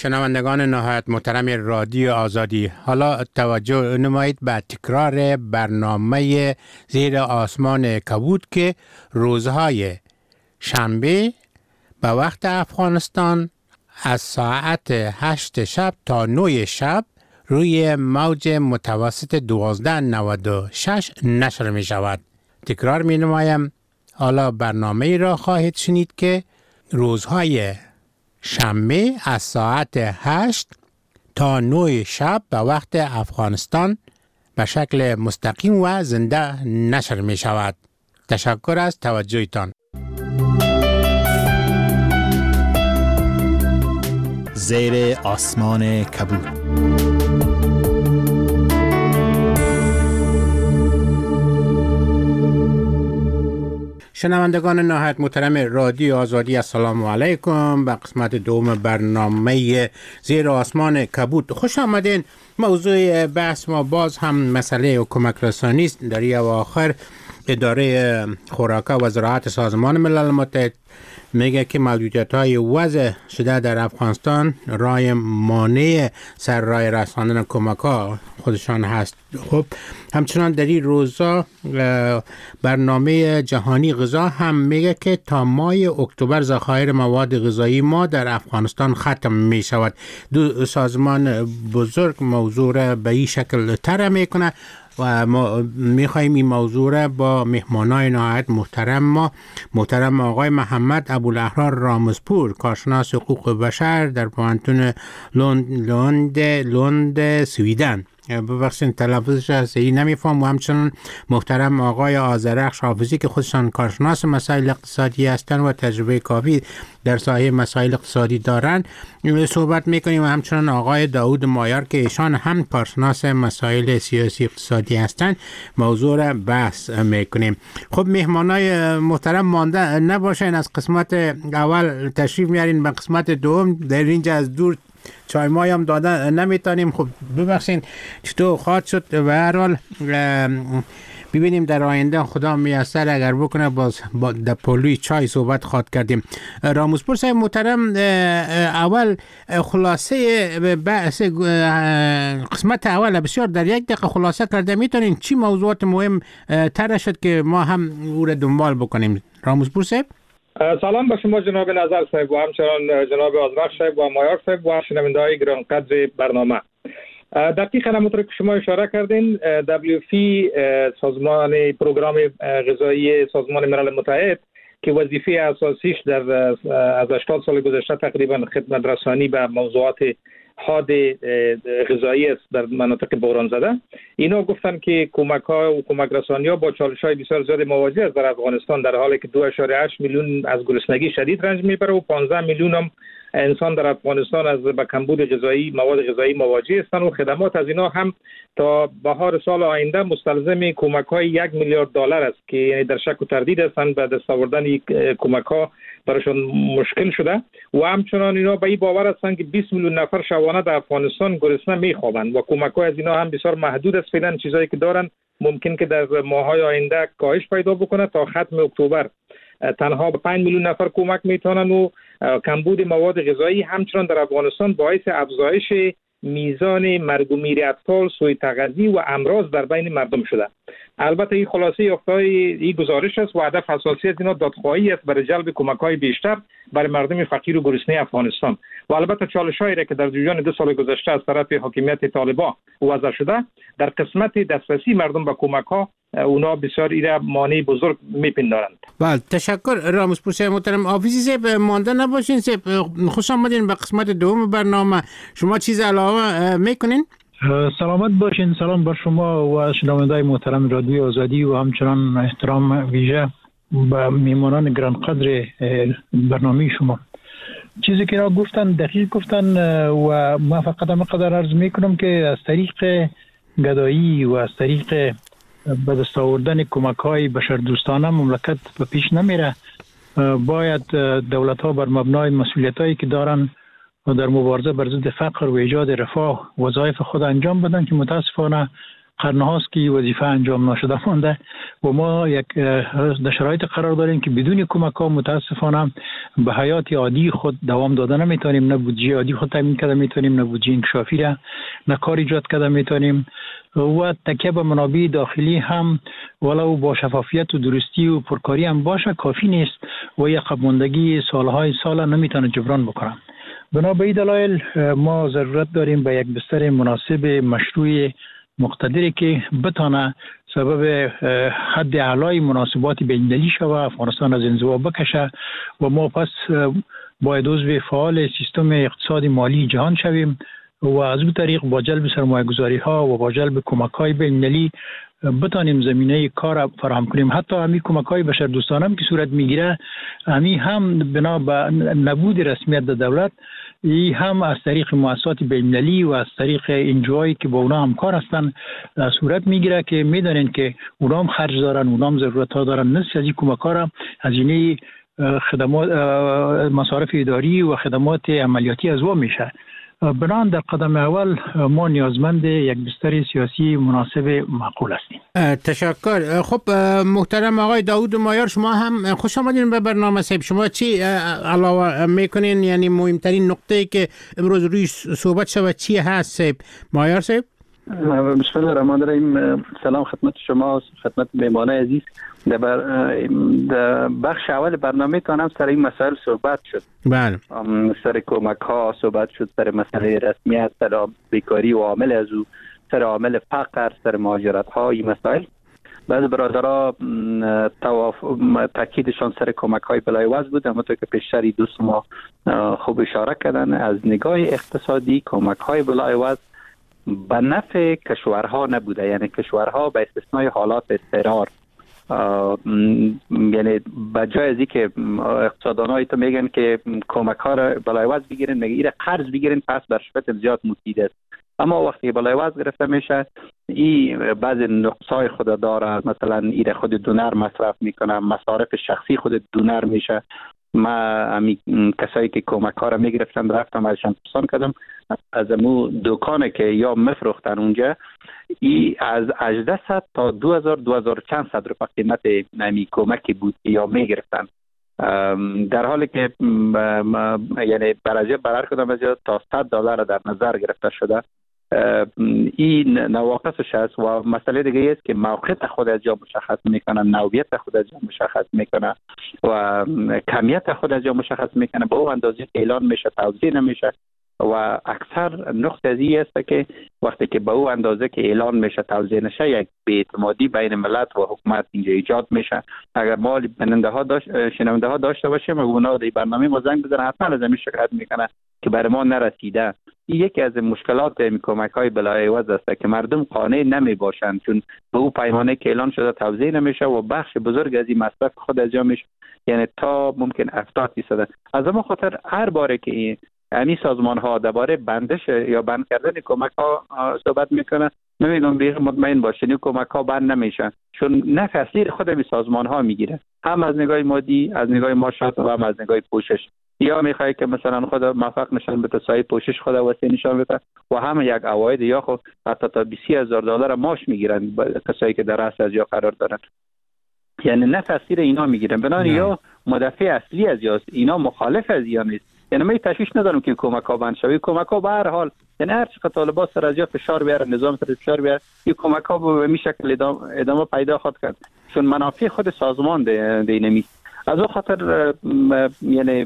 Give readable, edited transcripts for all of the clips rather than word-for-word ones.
شنوندگان نهایت محترم رادیو آزادی، حالا توجه نمایید به تکرار برنامه زیر آسمان کبود که روزهای شنبه به وقت افغانستان از ساعت 8 شب تا 9 شب روی موج متوسط 1296 نشر می شود. تکرار می نمایم، حالا برنامه را خواهید شنید که روزهای شنبه از ساعت 8 تا 9 شب به وقت افغانستان به شکل مستقیم و زنده نشر می شود. تشکر از توجهتان. زیر آسمان کبود. شنوندگان نهایت محترم رادیو آزادی، السلام علیکم. به قسمت دوم برنامه زیر آسمان کبود خوش آمدین. موضوع بحث ما باز هم مسئله کمک رسانی است. در اواخر اداره خوراک و زراعت سازمان ملل متحد میگه که محدودیت‌های وضع شده در افغانستان رای مانع سر راه رساندن کمک‌ها خودشان هست. خب همچنان در این روزا برنامه جهانی غذا هم میگه که تا ماه اکتبر ذخایر مواد غذایی ما در افغانستان ختم می شود. دو سازمان بزرگ موضوع را به این شکل طرح میکنه و ما میخواییم این موضوع را با مهمانای نهایت محترم آقای محمد ابوالاحرار رامزپور، کارشناس حقوق بشر در پوهنتون لوند سویدن، ببخشید تلفظش صحیح نمیفهم، و همچنان محترم آقای آذرخش حافظی که خودشان کارشناس مسائل اقتصادی هستند و تجربه کافی در ساحه مسائل اقتصادی دارند صحبت میکنیم، و همچنان آقای داود مایار که ایشان هم کارشناس مسائل سیاسی اقتصادی هستند موضوع را بحث میکنیم. خب مهمانای محترم مانده نباشین، از قسمت اول تشریف میارین به قسمت دوم، در اینجا از دور چای مای هم دادن نمیتونیم. خب ببخشین چطور خواهد شد و هر حال ببینیم در آینده خدا میسر اگر بکنه باز در پلوی چای صحبت خواهد کردیم. رامزپور صاحب محترم، اول خلاصه بحث قسمت اول بسیار در یک دقیقه خلاصه کرده میتونین چی موضوعات مهم طرح شد که ما هم او را دنبال بکنیم؟ رامزپور صاحب. سلام به شما جناب نظر صاحب و همچنان جناب آذرخش صاحب و مایار صاحب و شنونده‌های گرانقدر برنامه. دقیقاً همونطور که شما اشاره کردین، WFP سازمان پروگرام غذایی سازمان ملل متحد که وظیفه اساسیش از 80 سال گذشته تقریبا خدمت رسانی به موضوعات حاد غذایی است در مناطق بحران زده، اینا گفتن که کمک‌ها و کمک رسانی‌ها با چالش‌های بسیار زیاد مواجه است در افغانستان، در حالی که 2.8 میلیون از گرسنگی شدید رنج میبره و 15 میلیون هم انسان در افغانستان از با کمبود غذایی مواد غذایی مواجه هستند و خدمات از اینا هم تا بهار سال آینده مستلزم کمک‌های 1 میلیارد دلار است که یعنی در شک و تردید هستند به دست آوردن کمک‌ها براشون مشکل شده و همچنان اینا به این باور هستند که 20 میلیون نفر شبانه در افغانستان گرسنه میخوابند و کمک‌های از اینا هم بسیار محدود است. فعلا چیزایی که دارن ممکن که در ماه‌های آینده کاهش پیدا بکنه. تا ختم اکتبر تنها به 5 میلیون نفر کمک میتونن و کمبود مواد غذایی همچنان در افغانستان باعث افزایش میزان مرگ و میر اطفال، سوء تغذیه و امراض در بین مردم شده. البته این خلاصه یافته‌های این گزارش است و هدف اساسی از اینا دادخواهی است برای جلب کمک‌های بیشتر برای مردم فقیر و گرسنه افغانستان و البته چالش‌هایی را که در جریان 2 سال گذشته از طرف حاکمیت طالبان وضع شده در قسمت دسترسی مردم به کمک‌ها اونا بسیار ایره مانع بزرگ میپندارند. بله تشکر رامزپور صاحب محترم. حافظی صاحب مانده نباشین صاحب، خوش آمدین به قسمت دوم برنامه. شما چیز علاوه میکنین؟ سلامت باشین. سلام بر شما و شنونده‌های محترم رادیو آزادی و همچنان احترام ویژه به میهمانان گرانقدر برنامه شما. چیزی که گفتن دقیق گفتن و ما فقط همینقدر عرض میکنم که از طریق گدایی و از طریق به دست آوردن کمک‌های بشردوستانه مملکت به پیش نمیره. باید دولت‌ها بر مبنای مسئولیتایی که دارن در مبارزه بر ضد فقر و ایجاد رفاه وظایف خود انجام بدن که متاسفانه قرنهاست که وظیفه انجام نشده مانده و ما یک در شرایط قرار داریم که بدون کمک ها متاسفانه به حیات عادی خود دوام داده نمیتونیم، نه بودجه عادی خود تامین کرده میتونیم، نه بودجه انکشافی را، نه کار ایجاد کرده میتونیم و تکیه به منابع داخلی هم ولو با شفافیت و درستی و پرکاری هم باشه کافی نیست و یک عقب ماندگی سالهای سال نمیتونه جبران بکنه. بنا به این دلایل ما ضرورت داریم به یک بستر مناسب مشروع مقتدری که بتانه سبب حد اعلای مناسبات بین‌المللی شوه، افغانستان از انزوا بکشه و ما پس باید عضو فعال سیستم اقتصادی مالی جهان شویم و از اون طریق با جلب سرمایه‌گذاری ها و با جلب کمک های بین‌المللی بتانیم زمینه کار فراهم کنیم. حتی همین کمک های بشردوستانه هم که صورت میگیره همین هم بنا به نبود رسمیت دولت ای هم از طریق مؤسسات بین‌المللی و از طریق انجوایی که با اونا همکار هستن صورت میگیره که میدونن که اونا هم خرج دارن، اونا هم ضرورت ها دارن. نصف از این کمک ها را هزینه خدمات مصارف اداری و خدمات عملیاتی از وا میشه. بنابراین در قدم اول ما نیازمند یک بستر سیاسی مناسب معقول هستیم. تشکر. خب محترم آقای داوود مایار، شما هم خوش آمدین به برنامه صاحب. شما چی علاوه میکنین؟ یعنی مهمترین نقطه‌ای که امروز روی صحبت شود چی هست صاحب مایار صاحب؟ بسم الله الرحمن الرحیم. سلام خدمت شما، خدمت مهمانان عزیز. در بخش اول برنامه تانم سر این مسائل صحبت شد. بله. سر کمک ها صحبت شد، سر مسئله رسمیت، سر بیکاری و عامل از او، سر عامل فقر، سر مهاجرت ها. این مسائل بعض برادرها تاکیدشان سر کمک های بلایوز بود، اما تو که پیشتری دوست ما خوب اشاره کردن، از نگاه اقتصادی کمک های بلایوز به نفع کشورها نبوده. یعنی کشورها به استثنای حالات اضطرار، یعنی به جای از اینکه اقتصاددانای تو میگن که کمک ها را بلایوز بگیرن، میگه ایره قرض بگیرن، پس در شرط زیاد مفید است. اما وقتی بلایوز گرفته میشه این بعض نقصای خود داره، مثلا ایره خود دونر مصرف میکنه، مصارف شخصی خود دونر میشه. ما امی کسایی که کمک ها را میگرفتن رفتم ازشان پرسان کردم، از امو دکانه که یا مفروختن اونجا ای از 1800 تا 2000 چند صد روپیه قیمت امی کمکی بود یا میگرفتن، در حالی که یعنی برای کدام از تا $100 در نظر گرفته شده. این نواقصش است و مسئله دیگه است که موقعیت خود از جا مشخص میکنه، نوعیت خود از جا مشخص میکنه و کمیت خود از جا مشخص میکنه. به اون اندازه اعلان میشه توزیع نمیشه و اکثر نقطه از این است که وقتی که به اون اندازه که اعلان میشه توزیع نشه یک بی‌اعتمادی بین ملت و حکومت اینجا ایجاد میشه. اگر ما شنونده ها داشته باشیم و اونا در برنامه ما زنگ بزنن حتما از این شکایت میکنه که برای ما نرسیده. یکی از مشکلات کمک های بلایوز است که مردم قانع نمی باشند، چون به او پیمانه که اعلان شده توزیع نمیشه و بخش بزرگ از این مصرف خود از جا میشه، یعنی تا ممکن 70%. از اما خاطر هر باره که این سازمان ها درباره بندش یا بند کردن کمک ها صحبت میکنه، نمیدونم بیخ مطمئن باشین کمک ها بند نمیشن، چون نفع اصلی خود این سازمان ها میگیره، هم از نگاه مادی، از نگاه معاشرت و هم از نگاه پوشش. یا میخوای که مثلا خود موفق نشان بده سایه پوشش خود واسه نشان بده و هم یک عواید یا خود حتی تا $20,000 معاش میگیرن کسایی که در رأس از یا قرار دارن، یعنی نفع اصلی اینا میگیرن. بنابراین یا مدافع اصلی از یاست، اینا مخالف از یا نیست. یعنی من تشویش ندارم که کمک ها بند شوی. کمک ها به هر حال، یعنی هر چقدر طالبان سر از یا فشار بیاره، نظام سر فشار بیاره، این کمک ها به این شکل ادامه پیدا خواهد کرد، چون منافع خود سازمان دینمی. از اون خاطر یعنی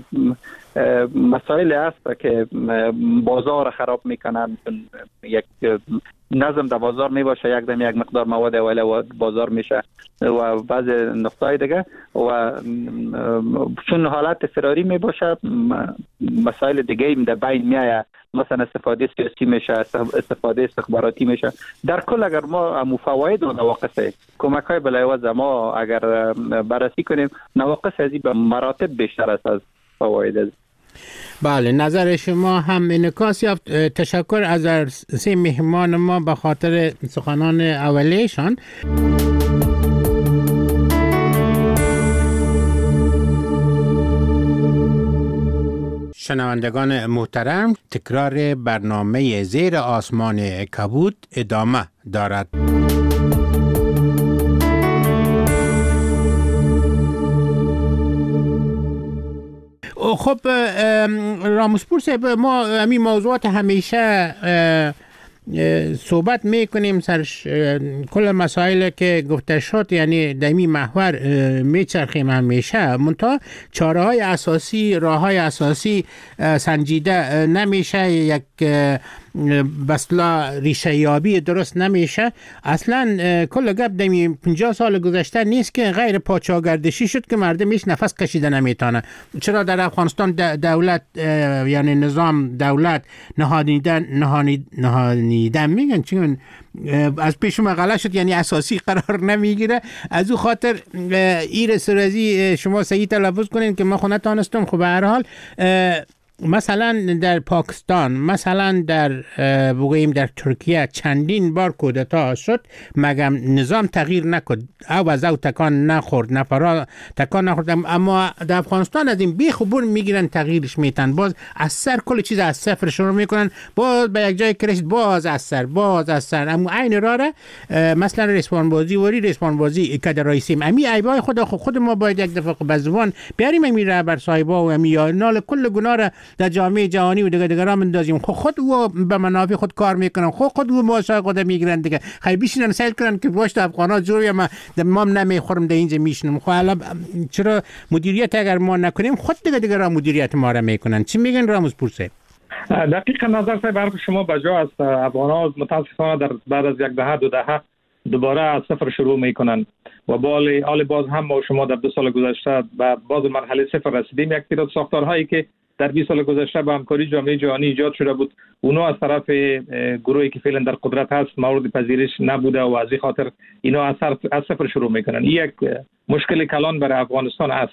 مسائل هست که بازار خراب میکنن، یک نظم در بازار میباشه، یک مقدار مواد اولیه بازار میشه و بعض نقطه‌های دیگه و چون حالت اضطراری میباشه مسائل دیگه در بین میایه، مثلا استفاده سیاسی میشه، استفاده استخباراتی میشه. در کل اگر ما فواید و نواقص کمک های بلایوز ما اگر بررسی کنیم، نواقص از این به مراتب بیشتر است از فواید است. بله، نظر شما هم انعکاس یافت. تشکر از سه مهمان ما به خاطر سخنان اولیه‌شان. شنوندگان محترم، تکرار برنامه زیر آسمان کبود ادامه دارد. خب راموسپور صاحب، ما همین موضوعات همیشه صحبت میکنیم سر کل مسائل که گفته شد، یعنی دمی محور میچرخیم همیشه، منتها چاره های اساسی، راه های اساسی سنجیده نمیشه، یک بسلا ریشه یابی درست نمیشه. اصلا کل گپ دمی 50 سال گذشته نیست که غیر پاچاگردشی شد که مردم هیچ نفس کشیده نمیتونه. چرا در افغانستان دولت یعنی نظام دولت نهانیدن میگن چون از پیش مقاله شد، یعنی اساسی قرار نمیگیره. از او خاطر ایر سرازی شما صحیح تلفظ کنین که ما خونه تانستم. خب به هر حال مثلا در پاکستان، مثلا در بگوییم در ترکیه چندین بار کودتا شد مگم نظام تغییر نکرد، او از او تکان نخورد، نفرا تکان نخورد. اما در افغانستان از این بیخبر میگیرن تغییرش میتن، باز از سر کل چیز از صفر شروع میکنن، باز به یک جای کرشت باز از سر. اما عین راره مثلا رسپان بازی که در رئیسیم امی ایبای خود ما باید یک دفعه به زبان بیاریم امی رهبر صاحبا و امی نال کل گناه را در جامعه جهانی و دیگران اندازیم. خود او به منافع خود کار میکنن، خود او ماشا خود میگیرن دیگه. خیلی بیشتر سعی کنن که باشه افغانا جوری ما نمیخورم در اینجا میشنم. خب حالا چرا مدیریت اگر ما نکنیم خود دیگران مدیریت ما را میکنن؟ چی میگن راموسپور صاحب؟ دقیقاً نظر صاحب حرف شما بجا است. افغانا متاسفانه در بعد از یک دهه دو دهه دوباره از صفر شروع میکنن و باز هم ما شما در 2 سال گذشته به باز مرحله صفر رسیدیم. یک تعداد ساختارهایی که در 20 سال گذشته با همکاری جامعه جهانی ایجاد شده بود، اونا از طرف گروهی که فعلا در قدرت هست مورد پذیرش نبوده و از این خاطر اینا از صفر شروع میکنن. این یک مشکل کلان برای افغانستان است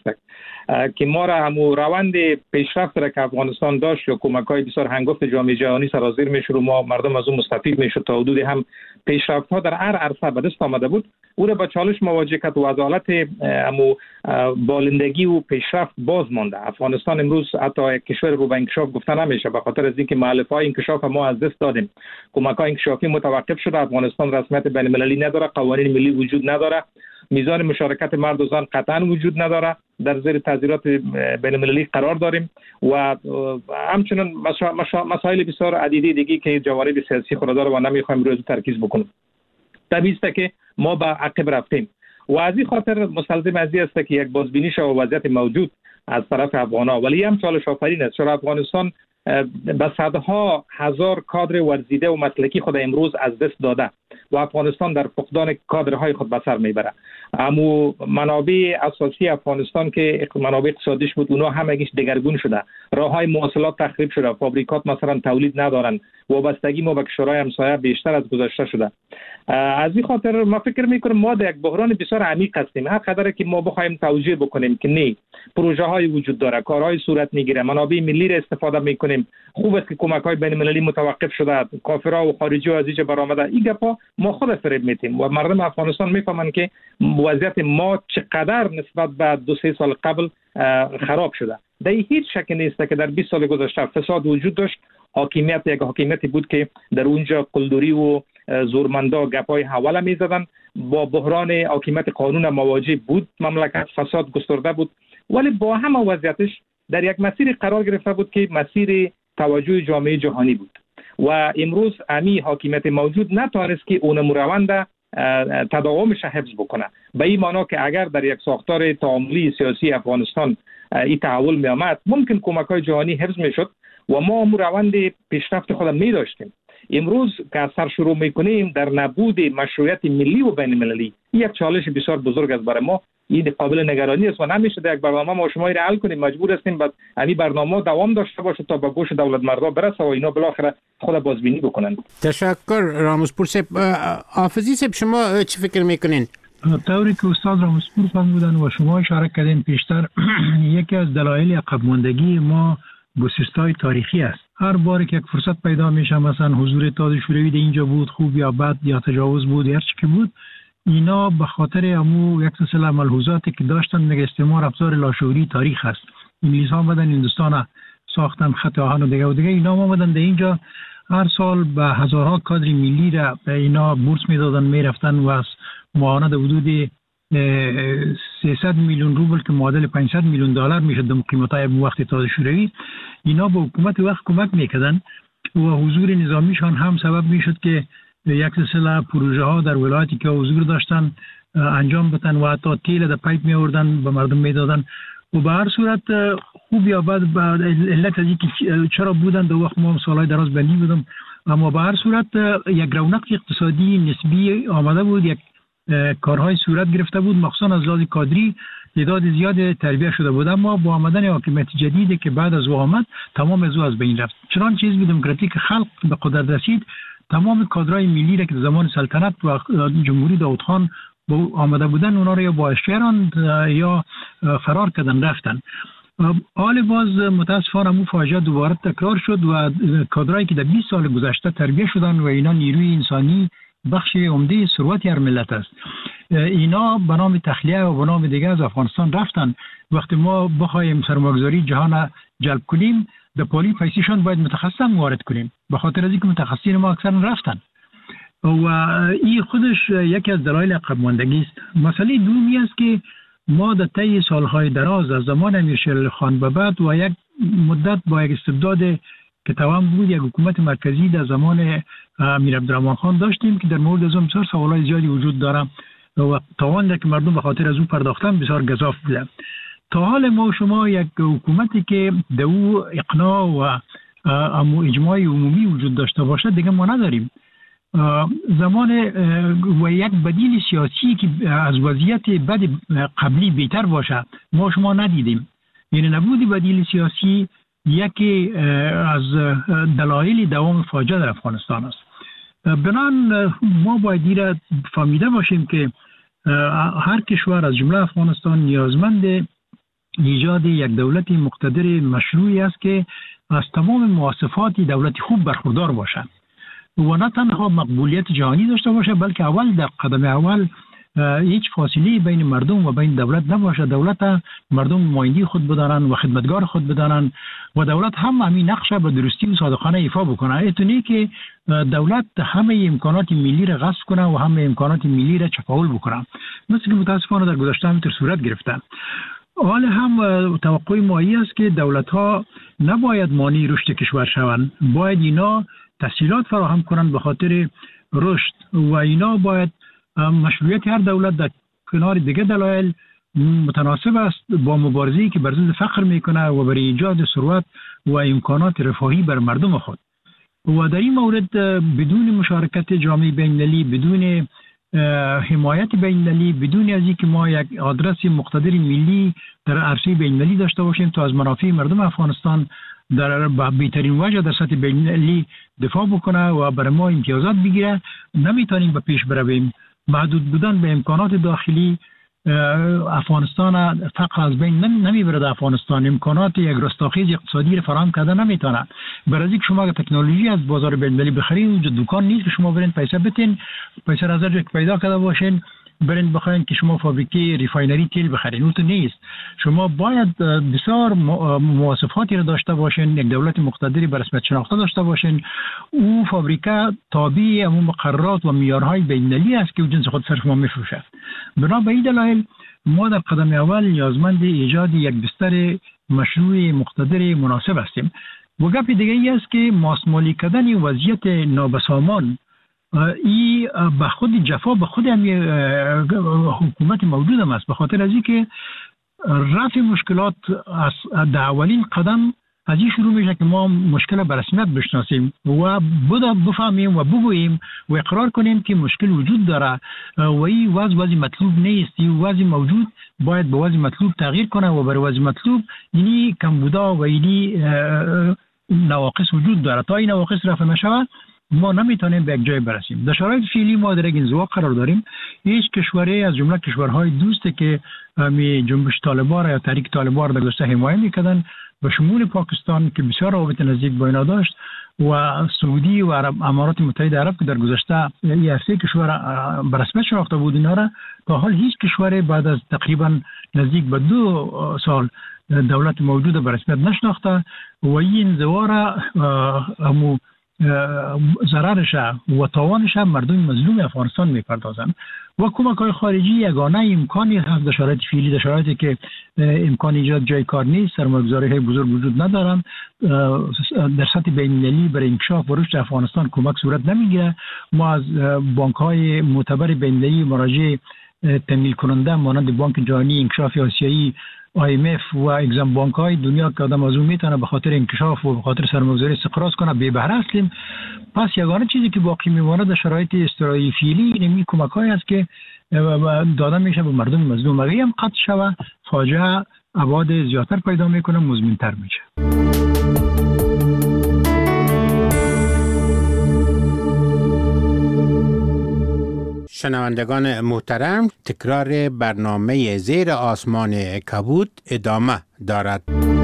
که ما را همو روند پیشرفت را که افغانستان داشت یا کمک‌های بسیار هنگفت جامعه جهانی سرازیر میشد و ما مردم از اون مستفید میشد، تا حدود هم پیشرفت‌ها در هر عرصه به دست آمده بود، او را با چالش مواجه کرد و از حالت همو بالندگی و پیشرفت باز مانده. افغانستان امروز حتی کشور رو به انکشاف گفته نمیشه به خاطر از اینکه مؤلفه‌های انکشاف ما از دست دادیم. کمک‌های انکشافی متوقف شده، افغانستان رسمیت بین‌المللی نداره، قوانین ملی وجود نداره، میزان مشارکت مرد و زن قطعا وجود نداره، در زیر تعذیرات بین‌المللی قرار داریم و همچنین مسائل بسیار عدیده دیگه که جوانب سیاسی خود داره و نمیخوایم روی ترکیز بکنیم. طبیعی است که ما به عقب رفتیم و از این خاطر مستلزم از این است که یک بازبینی شود وضعیت موجود از طرف افغانا. ولی هم چالش آفرین است، چرا افغانستان به صدها هزار کادر ورزیده و مسلکی خود امروز از دست داده و افغانستان در فقدان کادرهای خود به سر میبره. اما منابع اساسی افغانستان که منابع اقتصادیش بود اونا همگیش دگرگون شده، راههای مواصلات تخریب شده، فابریکات مثلا تولید ندارن، وابستگی ما به کشورهای همسایه بیشتر از گذشته شده. از این خاطر ما فکر میکنم ما در یک بحران بسیار عمیق هستیم. هر قدر که ما بخوایم توجیه بکنیم که نه پروژه های وجود داره، کارهای صورت میگیره، منابع ملی را استفاده میکنیم، خوب است که کمک های بین المللی متوقف شده، کافرها و خارجی ها از اینجا برآمده، این گپا ما خود فریب میتیم و مردم افغانستان میفهمن که وضعیت ما چقدر نسبت به 2-3 سال قبل خراب شده. در هیچ شک نیست که در 20 سال گذشته فساد وجود داشت. یک حاکمیتی بود که در اونجا قلدری و زورمندا گپای حواله میزدن، با بحران حاکمیت قانون مواجه بود، مملکت فساد گسترده بود، ولی با همه وضعیتش در یک مسیر قرار گرفته بود که مسیر توجه جامعه جهانی بود و امروز امی حاکمیت موجود نتوانست که اون روند تداومش حفظ بکنه. به این معنا که اگر در یک ساختار تعاملی سیاسی افغانستان این تحول می آمد، ممکن کمک‌های جهانی حفظ میشد و ما روند پیشرفت خود می داشتیم. امروز که از سر شروع میکنیم در نبود مشروعیت ملی و بین المللی، یک چالش بسیار بزرگ است برای ما. این قابل نگرانی است و نمیشه در یک برنامه ما شما را حل کنیم. مجبور هستیم بعد این برنامه دوام داشته باشه تا به گوش دولت مردم برسه و اینا بالاخره خود بازبینی بکنن. تشکر راموسپور صاحب. حافظی صاحب شما چی فکر میکنین؟ طوری که استاد راموسپور فرمودن و شما اشاره کردین پیشتر، یکی از دلایل عقب ماندگی ما گسستای تاریخی است. هر بار که یک فرصت پیدا میشه، مثلا حضور اتحاد شوروی در اینجا بود، خوب یا بد یا تجاوز بود هر چی که بود، اینا به خاطر امو یک سلسله ملحوظاتی که داشتن میگه استعمار ابزار لاشعوری تاریخ است. انگلیس ها آمدن هندوستان ساختن، خط آهن و دیگه اینا آمدن در اینجا هر سال به هزارها کادر ملی را به اینا بورس میدادن، میرفتن و از معاونت حدود 300 میلیون روبل که معادل 500 میلیون دلار میشه در قیمت‌های وقت تازه شوروی، اینا به حکومت وقت کمک میکردن و حضور نظامیشان هم سبب میشد که یک سلسله پروژه ها در ولایتی که حضور داشتن انجام بدن و حتی تیل در پایپ می آوردن به مردم میدادن. و به هر صورت خوب یا بد علت از اینکه چرا بودن در وقت ما سالهای دراز بندی بودم، اما به هر صورت یک رونق اقتصادی نسبی آمده بود، یک کارهای صورت گرفته بود، مخصوصا از لحاظ کادری تعداد زیاد تربیت شده بود. اما با آمدن حاکمیت جدیدی که بعد از او آمد تمام از بین رفت. چنانچه حزب دموکراتیک خلق به قدرت رسید، تمام کادرهای ملی را که زمان سلطنت و جمهوری داود خان آمده بودن اونا را یا با اشتراند یا فرار کردن رفتن. حال باز متاسفانه مو فاجعه دوباره تکرار شد و کادرهایی که در 20 سال گذشته تربیت شدن و اینا نیروی انسانی بخش عمده ثروت هر ملت است، اینا به نام تخلیه و به نام دیگه از افغانستان رفتن. وقتی ما بخوایم سرمایه‌گذاری جهان جلب کنیم، در پالی پیسیشان باید متخصصان وارد کنیم، به خاطر از اینکه متخصصین ما اکثر رفتن و این خودش یکی از دلایل عقب ماندگی است. مسئله دومی است که ما در طی سالهای دراز از زمان امیرشیر خان به بعد و یک مدت با یک استبداد که توام بود یک حکومت مرکزی در زمان امیر عبدالرحمن خان داشتیم که در مورد از اون بسیار سوالای زیادی وجود داره و تاوان که مردم به خاطر از اون پرداختن بسیار گزاف بوده. تا حال ما شما یک حکومتی که در او اقناع و اجماع عمومی وجود داشته باشه دیگه ما نداریم. زمان و یک بدیل سیاسی که از وضعیت بد قبلی بهتر باشه ما شما ندیدیم. یعنی نبود بدیل سیاسی یکی از دلایل دوام فاجعه در افغانستان است. بنابراین ما باید دیره فهمیده باشیم که هر کشور از جمله افغانستان نیازمند ایجاد یک دولت مقتدر مشروعی است که از تمام مواصفات دولت خوب برخوردار باشد و نه تنها مقبولیت جهانی داشته باشه بلکه اول در قدم اول هیچ فاصله بین مردم و بین دولت نباشه. دولت مردم نماینده خود بدانن و خدمتگار خود بدانن و دولت هم همین نقش به درستی و صادقانه ایفا بکنه. اینطوری که دولت همه امکانات ملی را غصب کنه و همه امکانات ملی را چپاول بکنه، مثل که متاسفانه در گذشته همینطور صورت گرفته. حال هم توقع مایی است که دولت ها نباید مانع رشد کشور شوند، باید اینا تسهیلات فراهم کنند به خاطر رشد و اینا باید مشروعیت هر دولت در کنار دیگه دلایل متناسب است با مبارزه‌ای که بر ضد فقر میکنه و برای ایجاد ثروت و امکانات رفاهی بر مردم خود. و در این مورد بدون مشارکت جامعه بین‌المللی، بدون حمایت بین‌المللی، بدون از اینکه ما یک آدرس مقتدر ملی در عرصه بین‌المللی داشته باشیم تا از منافع مردم افغانستان در بهترین وجه در سطح بین‌المللی دفاع بکنه و برای ما امتیازات بگیره، نمیتونیم به پیش برویم. محدود بودن به امکانات داخلی افغانستان فقط از بین نمیبره. در افغانستان امکانات یک رستاخیز اقتصادی را فراهم کرده نمیتونه. برای اینکه شما تکنولوژی از بازار بین‌المللی بخرید، اونجا دکان نیست که شما برین پیسه بتین، پیسه از هر پیدا کرده باشین برین بخواین که شما فابریکه ریفاینری تیل بخرین، اون تو نیست. شما باید بسیار مواصفاتی را داشته باشین، یک دولت مقتدری به رسمیت شناخته داشته باشین. او فابریکه تابع همون مقررات و معیارهای بین‌المللی است که او جنس خود سر شما میفروشه. بنا به این دلایل ما در قدم اول نیازمند ایجاد یک بستر مشروع مقتدر مناسب هستیم. و گپ دیگه ای است که ماسمالی کردن وضعیت نابسامان ای به خود جفا به خود حکومت موجود هم است، به خاطر از اینکه رفع مشکلات در اولین قدم از این شروع میشه که ما مشکل به رسمیت بشناسیم و بفهمیم و بگوییم و اقرار کنیم که مشکل وجود داره و این وضع مطلوب نیست. این وضع موجود باید به وضع مطلوب تغییر کنه و برای وضع مطلوب اینی کمبودا و اینی نواقص وجود داره. تا این نواقص رفع نشود ما نمیتونیم به یک جای برسیم. در شرایط فعلی ما در یک انزوا قرار داریم. هیچ کشوری از جمله کشورهای دوست که جنبش طالبان یا تحریک طالبان در گذشته حمایت میکردن به شمول پاکستان که بسیار روابط نزدیک با اینا داشت و سعودی و امارات متحده عرب که در گذشته یک سه کشور به رسمیت شناخته بود، اینا را تا حال هیچ کشوری بعد از تقریبا نزدیک به 2 سال دولت موجود به رسمیت نشناخته و این انزوا را ضررش و تاوانش مردم مظلوم افغانستان میپردازند و کمک‌های خارجی یگانه امکانی هست در شرایط فعلی، در شرایطی که امکان ایجاد جای کار نیست، سرمایه‌گذاری‌های بزرگ وجود ندارند، در سطح بین‌المللی برای انکشاف و رشد افغانستان کمک صورت نمیگیره. ما از بانک‌های معتبر بین‌المللی مراجعه تمویل کننده مانند بانک جهانی، انکشاف آسیایی، IMF و اگزم بانک های دنیا که آدم از اون میتونه به خاطر انکشاف و به خاطر سرمایه‌گذاری استقراض کنه بی بهره هستیم. پس یگانه چیزی که باقی میمونه در شرایط استراتژی فعلی این کمک های است که داده میشه به مردم مظلوم. اگه هم قطع شوه فاجعه ابعاد زیادتر پیدا میکنه، مزمن‌تر میشه. شنوندگان محترم، تکرار برنامه زیر آسمان کبود ادامه دارد.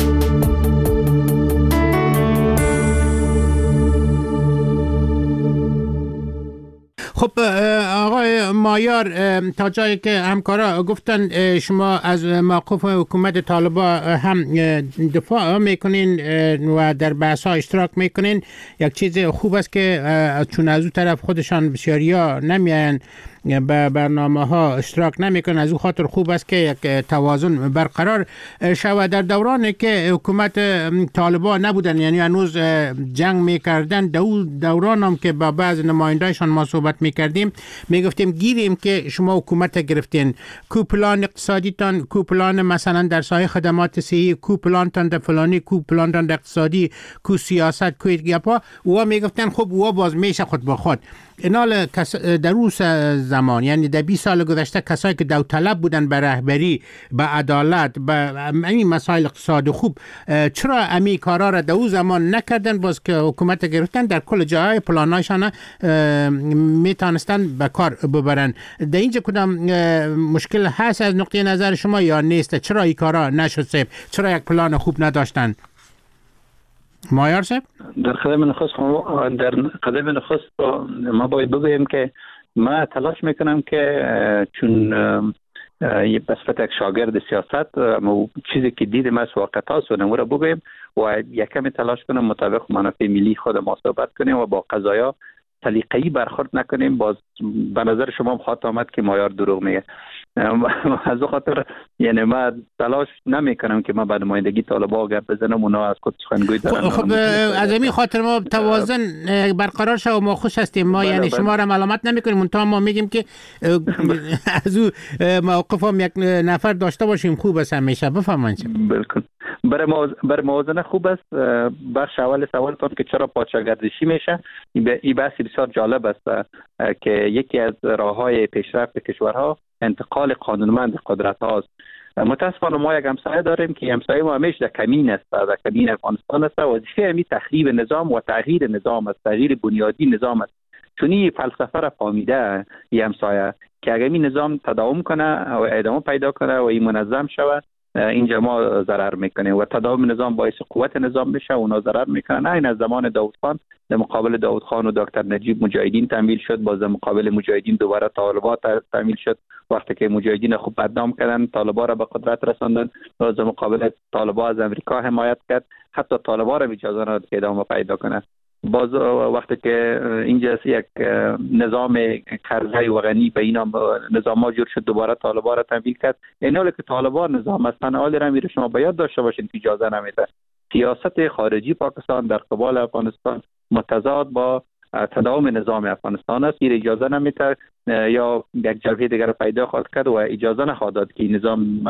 خب آقای مایار، تا جایی که همکارا گفتن شما از موقف حکومت طالبان هم دفاع میکنین و در بحث ها اشتراک میکنین. یک چیز خوب است که چون از اون طرف خودشان بسیاریا نمیان به برنامه ها اشتراک نمیکنن، از اون خاطر خوب است که یک توازن برقرار شود. در دورانی که حکومت طالبان نبودن، یعنی هنوز جنگ میکردن، دوران هم که با بعض نمایندهشان ما صحبت میکردیم میگفتیم گیریم که شما حکومت گرفتین، کو پلان اقتصادیتان، کو پلان مثلا در سایه خدمات صحی، کو پلانتان در فلانی، کو پلانتان در اقتصادی، کو سیاست، کو گپا، و میگفتن خب و باز میشه خود با خود. اینال در اون زمان، یعنی در 20 سال گذشته، کسایی که داوطلب بودن به رهبری، به عدالت، به این مسائل اقتصاد خوب، چرا امی کارا را در اون زمان نکردن؟ باز که حکومت گرفتن در کل جاهای پلانایشان میتونستن به کار ببرن. در اینجا کدام مشکل هست از نقطه نظر شما یا نیست؟ چرا این کارا نشد؟ چرا یک پلان خوب نداشتن؟ مایار صاحب، در قدم نخست ما باید بگوییم که ما تلاش میکنم که چون به صفت یک شاگرد سیاست چیزی که دیدیم از واقعیت و نمونه بگوییم و یکم تلاش کنم مطابق منافع ملی خود ما صحبت کنیم و با قضایا سلیقه‌ای برخورد نکنیم. باز به نظر شما خواهد آمد که مایار دروغ میگه. از خاطر یعنی ما تلاش نمی کنم که ما به نمایندگی طالبان گپ بزنم، اونا از خود سخنگوی دارن. خب از همین خاطر ما توازن برقرار شه و ما خوش هستیم. ما یعنی شما را ملامت نمی کنیم، منتها ما میگیم که از او موقف هم یک نفر داشته باشیم خوب است همیشه. بفرمایید. بالکل برای موازنه خوب است. بخش اول سوالتون که چرا پادشاهگردشی میشه، این بحث بسیار جالب است که یکی از راههای پیشرفت کشورها انتقال قانونمند قدرت هاست. متاسفانه ما یک همسایه داریم که همسایه ما همیشه در کمین است، در کمین افغانستان است. وظیفه همی تخریب نظام و تغییر نظام است، تغییر بنیادی نظام است. چون این فلسفه را فهمیده این همسایه که اگر این نظام تداوم کنه و ادامه پیدا کنه و این منظم شود، اینجا ما ضرر میکنیم و تداوم نظام باعث قوت نظام میشه و اونا ضرر میکنن. این از زمان داود خان، در مقابل داود خان و دکتر نجیب مجاهدین تمویل شد، باز مقابل مجاهدین دوباره طالبان تمویل شد. وقتی که مجاهدین خوب بدنام کردن، طالبان را به قدرت رساندن، باز مقابل طالبان از امریکا حمایت کرد، حتی طالبان را اجازه نداد که ادامه پیدا کنه. باز وقتی که اینجا یک نظام کرزی و غنی به اینا نظام جور شد، دوباره طالبان را تمویل کرد. این حالی که طالبان نظام هستن، حالی را میره شما باید داشته باشین که اجازه نمیده. سیاست خارجی پاکستان در قبال افغانستان متضاد با تداوم نظام افغانستان است. این اجازه نمیده یا یک جبهه دیگر را پیدا خواهد کرد و اجازه نخواهد داد که نظام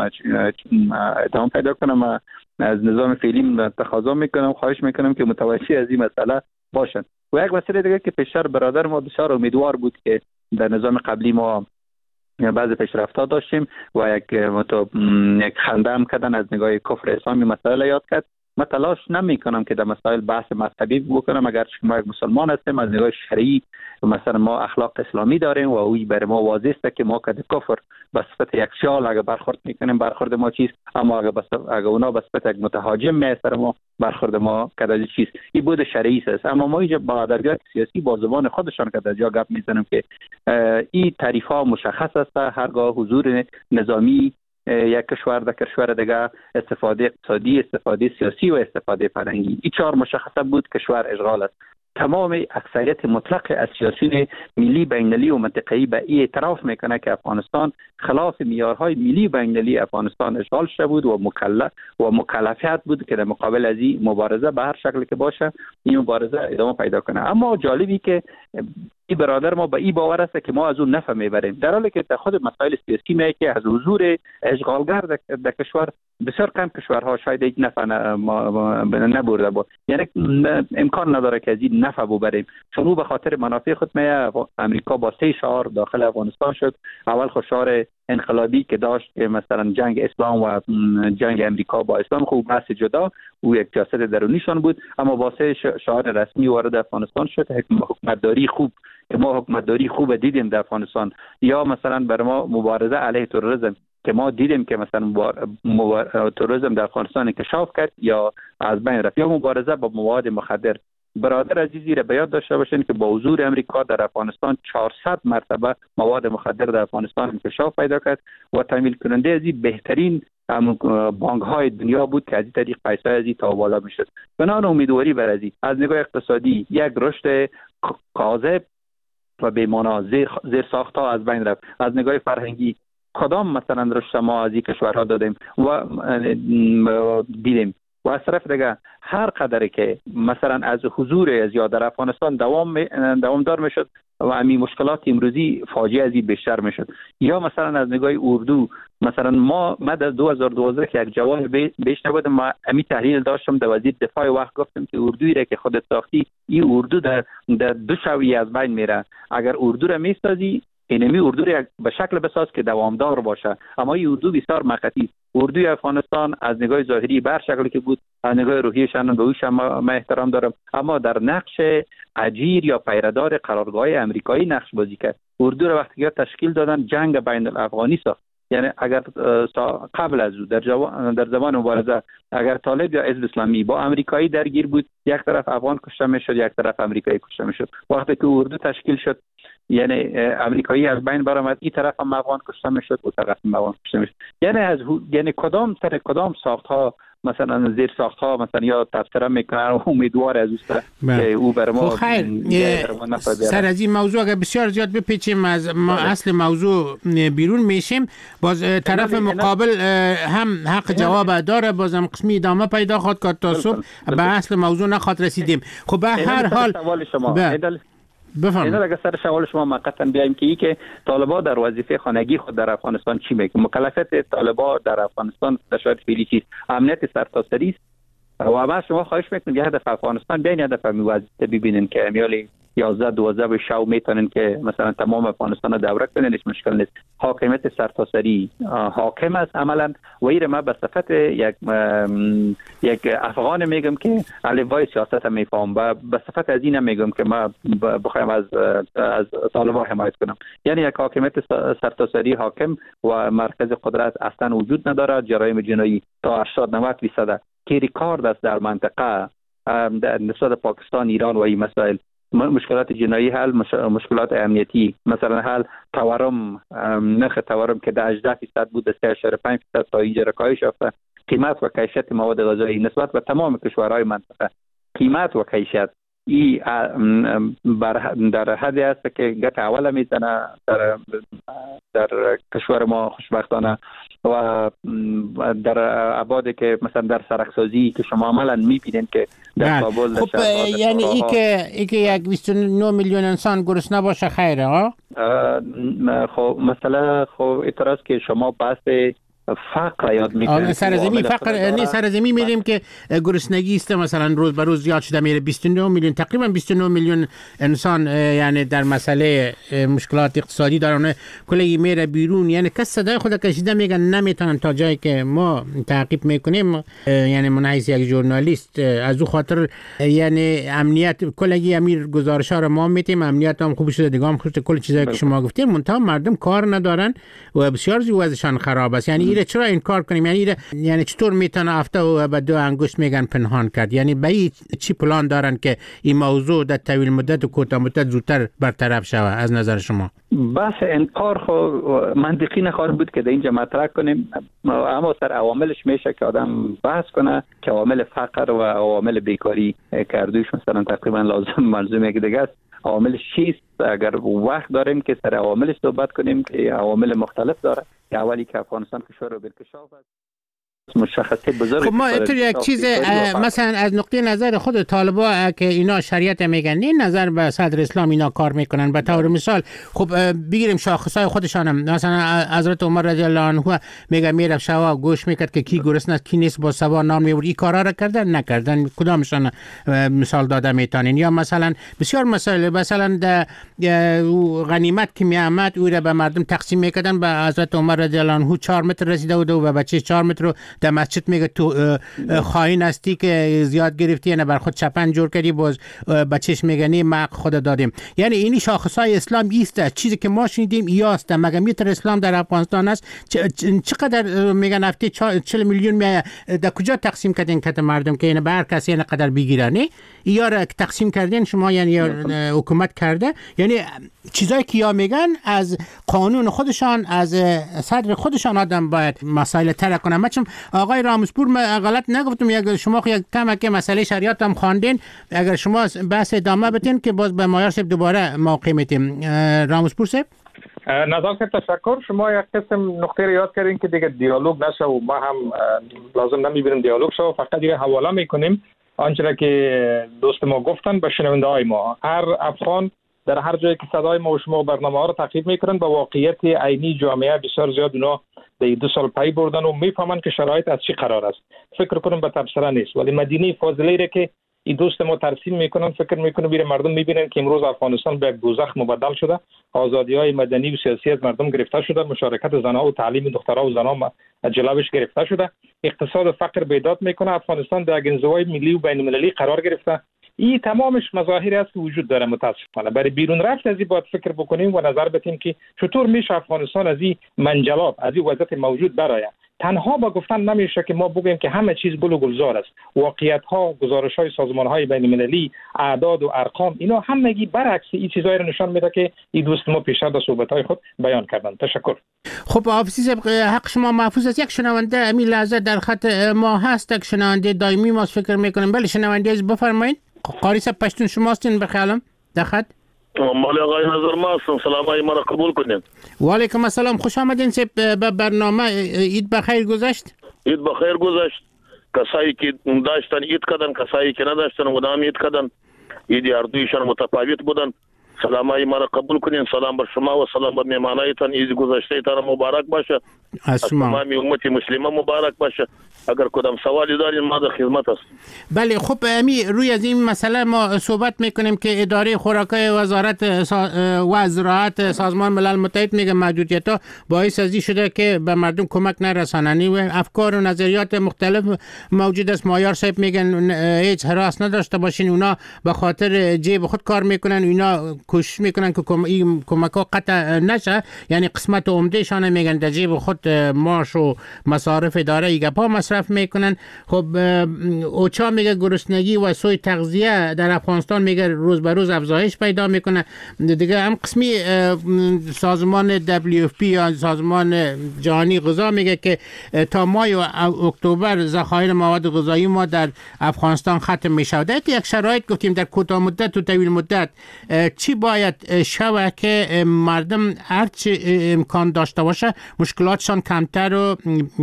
ادامه پیدا کنه. من از نظام فعلی تقاضا میکنم، خواهش میکنم که متوجه از این مسئله باشند. و یک مسئله دیگه که پیشتر برادر ما بسیار امیدوار بود که در نظام قبلی ما بعضی پیشرفت‌ها داشتیم و یک خنده هم کردن از نگاه کفر اسلامی مسئله یاد کرد. من تلاش نمی کنم که در مسائل بحث مذهبی بکنم، اگر ما یک مسلمان هستیم از نگاه شرعی مثلا ما اخلاق اسلامی داریم و اوی برای ما واضح است که ما که کفر به صفت یک شال اگر برخورد میکنیم برخورد ما چیست، اما اگر اونا به صفت یک متهاجم میسر ما برخورد ما کدای چیست. این بود شرعی است. اما ما اینجا با ادبیات سیاسی با زبان خودشان که در جا گپ میزنیم که این تعریف ها مشخص است. هرگاه حضور نظامی یک کشور در کشور دیگه، استفاده اقتصادی، استفاده سیاسی و استفاده فرهنگی، این چهار مشخصه بود کشور اشغال است. تمام اکثریت مطلق از سیاسیون ملی بین‌المللی و منطقه‌ای به این اعتراف میکنه که افغانستان خلاف معیارهای ملی بین‌المللی افغانستان اشغال شده بود و مکلفیت بود که در مقابل از این مبارزه به هر شکلی که باشه این مبارزه ادامه پیدا کنه. اما جالبی که این برادر ما به این باور است که ما از اون نفع میبریم، در حالی که در خود مسائل سیاسی میگه که از حضور اشغالگر در کشور بسیار کم کشورها شاید یک نفع نبرده بود، یعنی امکان نداره که از این نفع ببریم، چون او به خاطر منافع خود میه. امریکا با 3 شعار داخل افغانستان شد. اول شعار انقلابی که داشت که مثلا جنگ اسلام و جنگ امریکا با اسلام، خوب بحث جدا، او یک سیاست درونیشان بود. اما با 3 شعار رسمی وارد افغانستان شد، حکومتداری خوب که ما حکومتداری خوب دیدیم در افغانستان، یا مثلا بر ما مبارزه علیه تروریسم که ما دیدیم که مثلا تروریسم در افغانستان انکشاف کرد یا از بین رفت، یا مبارزه با مواد مخدر. برادر عزیزی را به یاد داشته باشین که با حضور امریکا در افغانستان 400 مرتبه مواد مخدر در افغانستان انکشاف پیدا کرد و تامین کننده از این بهترین بانک های دنیا بود که از این طریق پیسه از این تا بالا میشد. بنابراین امیدواری بر از نگاه اقتصادی یک رشد کاذب و بی‌مانا زیر ساختها از بین رفت. از نگاه فرهنگی کدام مثلا رشد ما از این کشورها دادیم و دیدیم، و از طرف دیگه هر قدری که مثلا از حضور از یا در افغانستان دوامدار میشد و همین مشکلات امروزی فاجعه ازی بیشتر میشد. یا مثلا از نگاه اردو، مثلا ما در 2012 که یک جوان بیش نبودم، ما همین تحلیل داشتم در وزیر دفاع وقت گفتم که اردویی را که خودت ساختی، این اردو در 2 شوی از بین میره. اگر اردو را میسازی اینمی اردو را به شکل بساز که دوامدار باشه. اما این اردو بسیار مقطعی است. اردوی افغانستان از نگاه ظاهری به هر شکلی که بود، از نگاه روحیشان به اوش ما احترام دارم، اما در نقش اجیر یا پیردار قرارگاه امریکایی نقش بازی کرد. اردو را وقتی که تشکیل دادن جنگ بین الافغانی ساخت. یعنی اگر قبل از او در زمان مبارزه اگر طالب یا حزب اسلامی با امریکایی درگیر بود، یک طرف افغان کشته میشد، یک طرف امریکایی کشته میشد. وقتی که اردو تشکیل شد، یعنی امریکایی از بین برآمد، این طرف هم افغان کشته میشد، اون طرف هم افغان کشته میشد. یعنی کدام ساختها مثلا زیر ساختها مثلا یا تفسیر میکنن، امیدوار از که او بر ما سر از این موضوع اگر بسیار زیاد بپیچیم از اصل موضوع بیرون میشیم، باز طرف مقابل هم حق جواب داره، بازم قسمی ادامه پیدا خواهد کرد تا صبح به اصل موضوع نخواد رسیدیم. خب به هر حال بفرمایید. اگر سر سوال شما موقتا بیایم که طالبان در وظیفه خانگی خود در افغانستان چی میکنه؟ مکلفیت طالبان در افغانستان در شرایط فعلی چیست؟ امنیت سرتاسری است. و ما شما خواهش میکنم که هدف افغانستان بیاین هدف موازی ببینین که امیالی 11-12 شو میتونن که مثلا تمام افغانستان رو دوره کنن، هیچ مشکل نیست. حاکمیت سرتاسری حاکم است عملا، و این ما به صفت یک افغان میگم که الفبای سیاست هم میفهم و به صفت از این میگم که ما بخوایم از طالبان حمایت کنم. یعنی یک حاکمیت سرتاسری حاکم و مرکز قدرت اصلا وجود نداره. جرایم جنایی تا 80-90% که ریکارد است در منطقه نسبت پاکستان، ایران و این مسائل. مشکلات جنایی حل، مشکلات امنیتی مثلا حل، تورم، نرخ تورم که در 18% بود 3.5% تا اینجا کاهش یافته. قیمت و کیفیت مواد غذایی نسبت به تمام کشورهای منطقه، قیمت و کیفیت ای در حدی است که گت اول میزنه در کشور ما خوشبختانه. و در ابعادی که مثلا در سرکسازی که شما عملا میبینید که در کابل خب یعنی ای که یک 29 میلیون انسان گرسنه باشه خیره ها؟ خب مثلا خب اعتراض که شما بحث فقر یاد میکنید. سرزمین فقر نه، سرزمین میگیم که گرسنگی است مثلا روز به روز زیاد شده میره. 29 میلیون تقریبا 29 میلیون انسان یعنی در مسئله مشکلات اقتصادی دارن کلی میره بیرون. یعنی کس صدای خود کشیده میگن نمیتونن تا جایی که ما تعقیب میکنیم، یعنی من حیث یک ژورنالیست از او خاطر یعنی امنیت کلی امیر گزارش‌ها رو ما میتیم، امنیت هم خوب شده دیگه هم خوب، کل چیزایی که شما گفتین منتها مردم کار ندارن و بسیار وضعشان خراب است. یعنی ایره چرا این کار کنیم؟ یعنی چطور میتونه هفته و به 2 انگشت میگن پنهان کرد؟ یعنی به این چی پلان دارن که این موضوع در طویل مدت و کوتاه مدت زودتر برطرف شود از نظر شما؟ بحث انکار خو منطقی نخواهد بود که در اینجا مطرح کنیم، اما سر عواملش میشه که آدم بحث کنه که عوامل فقر و عوامل بیکاری کردویش مثلا تقریبا لازم ملزوم یک دیگه است. عواملش چیست؟ اگر وقت داریم که سر عواملش صحبت کنیم که عوامل مختلف داره. اولی که افغانستان کشور بالکشاف است، مشخصه بزرگ. خب ما اینطور یک چیز مثلا از نقطه نظر خود طالبا که اینا شریعت میگن، این نظر به صدر اسلام اینا کار میکنن. به طور مثال خب بگیریم شاخصای خودشانم، مثلا حضرت عمر رضی الله عنه میگه میرفت شوا گوش میکرد که کی گرسنه است کی نیست، با سوار نام میبرد. این کارا را کردن نکردن؟ کدامشان مثال داده میتونین؟ یا مثلا بسیار مسائل، مثلا غنیمت که میامد او را به مردم تقسیم میکردن، به حضرت عمر رضی الله عنه 4 متر رسیده بود و بچه 4 متر رو در مسجد میگه تو خائن هستی که زیاد گرفتی، نه بر خود چپن جور کردی، باز بچهش میگه نه ما خود دادیم. یعنی اینی شاخصای اسلام ایست. چیزی که ما شنیدیم ایاست. مگه میتر اسلام در افغانستان است؟ چقدر میگن هفته 40 میلیون در کجا تقسیم کردین که مردم که اینه به هر کسی اینه قدر بگیرن؟ یا را تقسیم کردین شما، یعنی حکومت کرده؟ یعنی چیزایی که یا میگن از قانون خودشان، از صدر خودشان آدم باید مسائل طرح کنه. مثلا آقای رامسپور، غلط نگفتم، یک شما یک کم که مسئله شریعت هم خواندین، اگر شما بحث ادامه بدین که باز به مایار صاحب دوباره موقع میتیم. رامسپور صاحب. نظام صاحب تشکر. شما یک قسم نقطه رو یاد کردین که دیگه دیالوگ نشه و ما هم لازم نمیبینیم دیالوگ شه، فقط دیگه حواله میکنیم آنچه که دوست ما گفتن به شنونده های ما. هر افغان در هر جایی که صدای ما و شما برنامه ها رو تعقیب میکنن با واقعیت عینی جامعه بسیار زیاد اونا در 2 سال پی بردن و میفهمن که شرایط از چی قرار است. فکر کنم به تبصره نیست، ولی مدینه فاضله را که این دوست ما ترسیم میکنن، فکر میکنه بیره مردم میبینن که امروز افغانستان به یک دوزخ مبدل شده. آزادی‌های مدنی و سیاسی از مردم گرفته شده، مشارکت زنان و تعلیم دخترها و زنان جلوش گرفته شده، اقتصاد و فقر بیداد میکنه، افغانستان در انزوای ملی و بین‌المللی قرار گرفته. این تمامش مظاهری است که وجود داره. متاسفانه برای بیرون رفت از این باید فکر بکنیم و نظر بدیم که چطور میشه افغانستان از این منجلاب، از این وضعیت موجود برآید. تنها با گفتن نمیشه که ما بگیم که همه چیز گل و گلزار است. واقعیت ها، گزارش های سازمان های بین المللی، اعداد و ارقام، اینا همگی برعکس این چیزایی رو نشان میده که این دوست ما پیشتر در صحبت های خود بیان کردن. تشکر. خب حافظی صاحب، حق شما محفوظ است. یک شنونده امی لحظه در خط ما هست، یک شنونده دائمی ما فکر میکنیم. بله شنونده از بفرمایید. قاری صاحب پشتون شما هستین بخیالم در خط. مالی آقای نظر ما هستم. سلام های ما را قبول کنید. و علیکم السلام، خوش آمدین به برنامه. عید بخیر گذشت؟ عید بخیر گذشت. کسایی که داشتن عید کردن، کسایی که نداشتن مدام عید کردن. عید هر دویشان متفاوت بودن. سلام های ما را قبول کنین. سلام بر شما و سلام بر مهمانایتان. عید گذشته تان مبارک باشه. از تمام امت مسلمان مبارک باشه. اگر کدام سوالی دارین ما در خدمت است. بله خب امی روی از این مسئله ما صحبت میکنیم که اداره خوراکای وزارت و زراعت سازمان ملل متحد میگه محدودیت ها باعث از این شده که به مردم کمک نرسانن. افکار و نظریات مختلف موجود است. مایار صاحب میگن هیچ هراس نداشته باشین، اونا به خاطر جیب خود کار میکنن، اونا کوشش میکنن که این کمک ها قطع نشه. یعنی قسمت عمده شان میگن در جیب خود معاش و مصارف اداره ای گپا مصرف میکنن. خب اوچا میگه گرسنگی و سوء تغذیه در افغانستان میگه روز به روز افزایش پیدا میکنه. دیگه هم قسمی سازمان WFP یا سازمان جهانی غذا میگه که تا مای و اکتبر ذخایر مواد غذایی ما در افغانستان ختم میشه. در یک شرایط گفتیم در کوتاه مدت و طویل مدت چی باید شود که مردم هرچی امکان داشته باشه مشکلاتشان کمتر و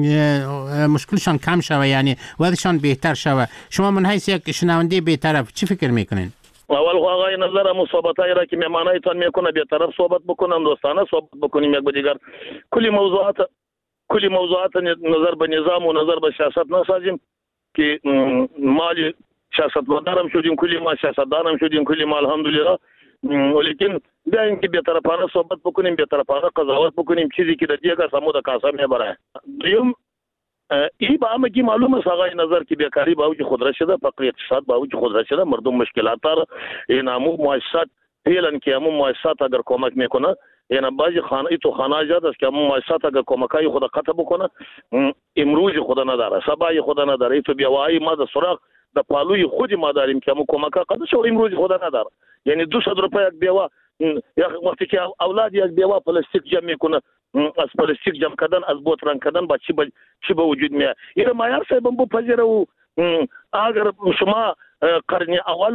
مشکلشان کم شوه، یعنی وضعشان بهتر شوه. شما من حیث یک شنونده بی‌طرف چی فکر میکنین؟ اول آقای نظرم صحبتایی را که مهمانایتان میکنه بی‌طرف صحبت بکنم، دوستانه صحبت بکنیم یک با دیگر. کلی موضوعات نظر به نظام و نظر به سیاست نسازیم که مالی سیاستمدارم شدیم، کلی ما سیاستدارم شدیم، کلی ما الحمدلله. ولیکن بیاین که بی‌طرفانه صحبت بکنیم، بی‌طرفانه قضاوت بکنیم، چیزی که در دیگه سمود کاسه میبره. دوم ای با همگی معلوم است آقای نظر که بیکاری با اوج خود را شده، فقر اقتصاد با اوج خود را شده، مردم مشکلات داره. این همون مؤسسات فعلا که همون مؤسسات اگر کمک میکنه یعنی بعضی خانه تو خانه است که مؤسسات اگر کمکای خود قطع بکنه امروز خود نداره سبای خود نداره تو بیاوایی ما د سراغ د پالوی خودی ما داریم که مو کمک قطع شو امروز خود نداره یعنی 200 روپیه یک بیاوا وقتی که اولاد یک بیاوا پلاستیک جمع میکنه از پلاستیک جمع کردن از بوتران کردن با چی به وجود میاد این معیار صاحب بو پذیره و اگر شما قرن اول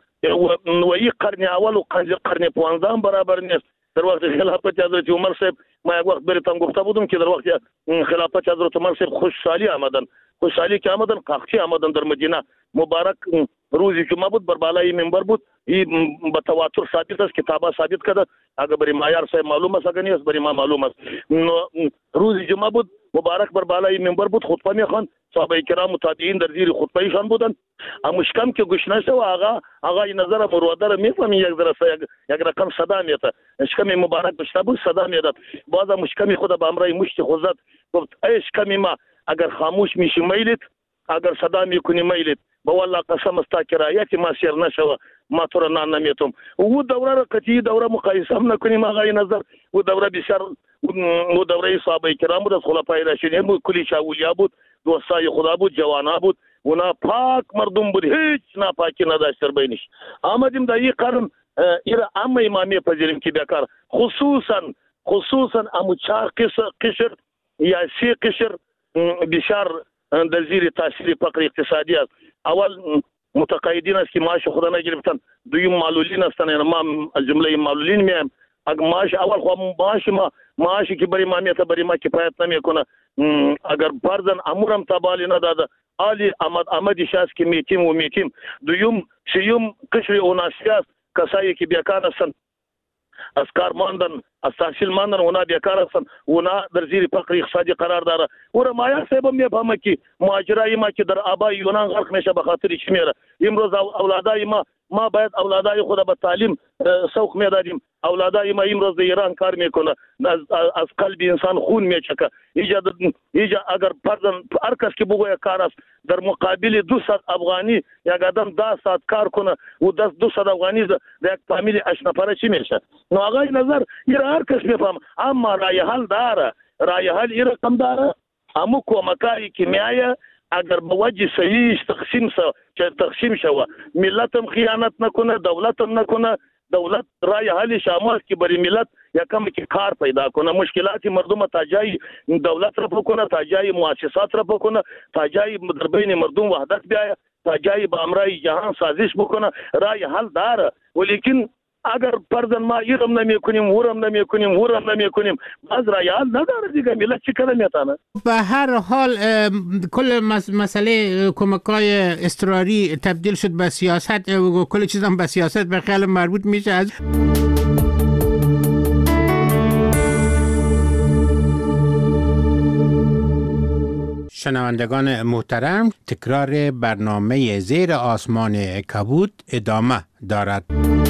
و این قرن اول و قرن 15 برابر نیست در وقت خلافت حضرت عمر صاحب ما یک وقت براتون گفته بودم که در وقت خلافت حضرت عمر صاحب خوشحالی که آمدن قحطی آمدن در مدینه مبارک روزی جمعه بود بر بالای منبر بود این به تواتر ثابت است کتابا ثابت کرده اگر برای معیار صاحب معلوم است اگر نیست برای ما معلوم است روزی جمعه بود مبارک بر بالای منبر بود خطبه میخوان صحابه کرام متابعین در زیر خطبه ایشان بودن مشکم که گوش نشه و آقا نظر مرودر میفهمی یک رقم صدا میاد اشکم مبارک بشتا بود صدا میاد باز مشکم خود به امرای مشت خود گفت ای اشکم ما اگر خاموش میشی میلید اگر صدا میکنی میلید با والله قسم است که رایت ما سیر نشوه ما تو را نمیتم و دوره را قطعی دوره مقایسه هم نکنیم آقای نظر و دوره بسیار و دوره صحابه کرام بود از خلفای راشدین بود کلی اولیاء بود دوستای خدا بود جوانا بود اونا پاک مردم بود هیچ ناپاکی نداشت در بینش آمدیم در این قرن ایره اما امامی پذیریم که بیکار خصوصا امو 4 قشر یا 3 قشر بسیار در زیر تاثیر فقر اقتصادی است اول متقاعدین است که معاش خود نگرفتن دویم معلولین هستند یعنی ما از جمله معلولین میم اگر معاش اول خو معاشی که برای ما کفایت نمیکنه اگر فرضاً امورم تبالی نداده علی آمدی شاست که میتیم دویم سیوم قشر اوناسی است کسایی که بیکار هستند از کار ماندن از تحصیل ماندن اونا بیکار هستند اونا در زیر فقر اقتصادی قرار داره و معیار صاحب میفهمه که مهاجرای ما که در آبای یونان غرق میشه به خاطر چی میره امروز اولادای ما باید اولادای خود به تعلیم سوق میدادیم اولادای ما امروز در ایران کار میکنه از قلب انسان خون میچکه ایجا اگر پردن هر کس که بگویه کار است در مقابل 200 افغانی یک آدم 10 ساعت کار کنه و 200 افغانی در یک فامیل 8 نفره چی میشه نو آقای نظر این هر کس میفهم اما رای حل داره رای حل این رقم داره همو کمکایی که میایه اگر به وجه صحیح تقسیم شوه ملتم خیانت نکنه دولتم نکنه دولت رای حل شامل که برای ملت یکم که کار پیدا کنه مشکلات مردم تا جای دولت را بکنه تا جای مؤسسات را بکنه تا جای در بین مردم وحدت بیاید تا جای با امرای جهان سازش بکنه رای حل داره ولیکن اگر پردن ما ایرم نمیکنیم باز رای حل نداره دیگه ملت چی کنه میتونه به هر حال کل مسئله کمکای اضطراری تبدیل شد به سیاست و کل چیزام به سیاست به خیال مربوط میشه از شنوندگان محترم تکرار برنامه زیر آسمان کبود ادامه دارد.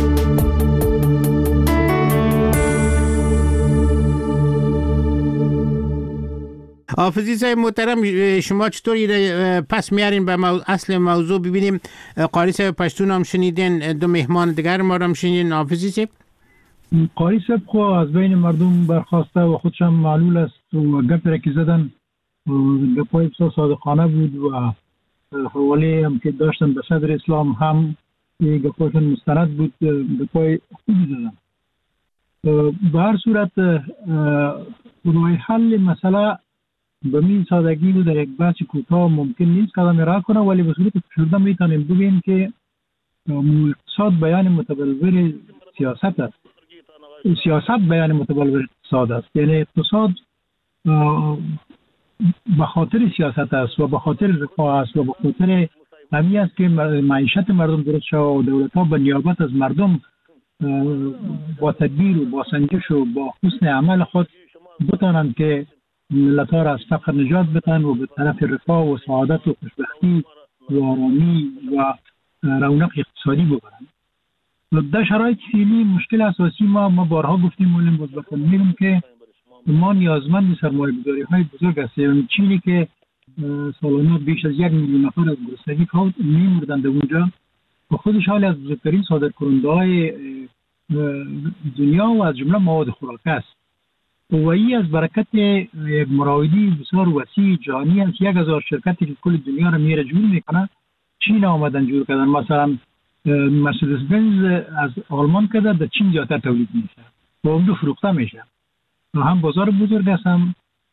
حافظی صاحب محترم شما چطوری پس میارین به اصل موضوع ببینیم قاری صاحب پشتون هم شنیدین دو مهمان دیگر ما هم شنیدین حافظی صاحب قاری صاحب خو از بین مردم برخواسته و خودشم معلول است و گپی که زدن گپای بسیار صادقانه بود و حوالی هم که داشتن به صدر اسلام هم گپایشون مستند بود گپای خوبی زدن به هر صورت روی حل مسئله به این سادگی و در یک بحث کوتاه ممکن نیست قدم راه کنه ولی به صورت فشرده میتونیم بگیم که اقتصاد بیان متبلور سیاست است سیاست بیان متبلور اقتصاد است یعنی اقتصاد به خاطر سیاست است و به خاطر رفاه است و به خاطر همی است که معیشت مردم درست شد و دولت ها به نیابت از مردم با تدبیر و با سنجش و با حسن عمل خود بتانند که ملت ها را از فقر نجات بدن و به طرف رفاه و سعادت و خوشبختی و آرامی و رونق اقتصادی ببرند. در شرایط فعلی مشکل اساسی ما بارها گفتیم و مثبت می‌بینیم که ما نیازمند سرمایه‌گذاری های بزرگ است. یعنی چینی که سالانه بیش از 1 میلیون نفر از گرسنگی می‌مردند اونجا و خودش حال از بزرگترین صادرکننده های دنیا و از جمله مواد خوراکی است و این از برکت مراودی بسیار وسیع جهانی است. 1000 شرکتی که کل دنیا را میره جور میکنه چین آمدن جور کردن. مثلا مرسدس بنز از آلمان کده در چین زیادتر تولید میشه و اونجا فروخته میشه و هم بازار بزرگ است هم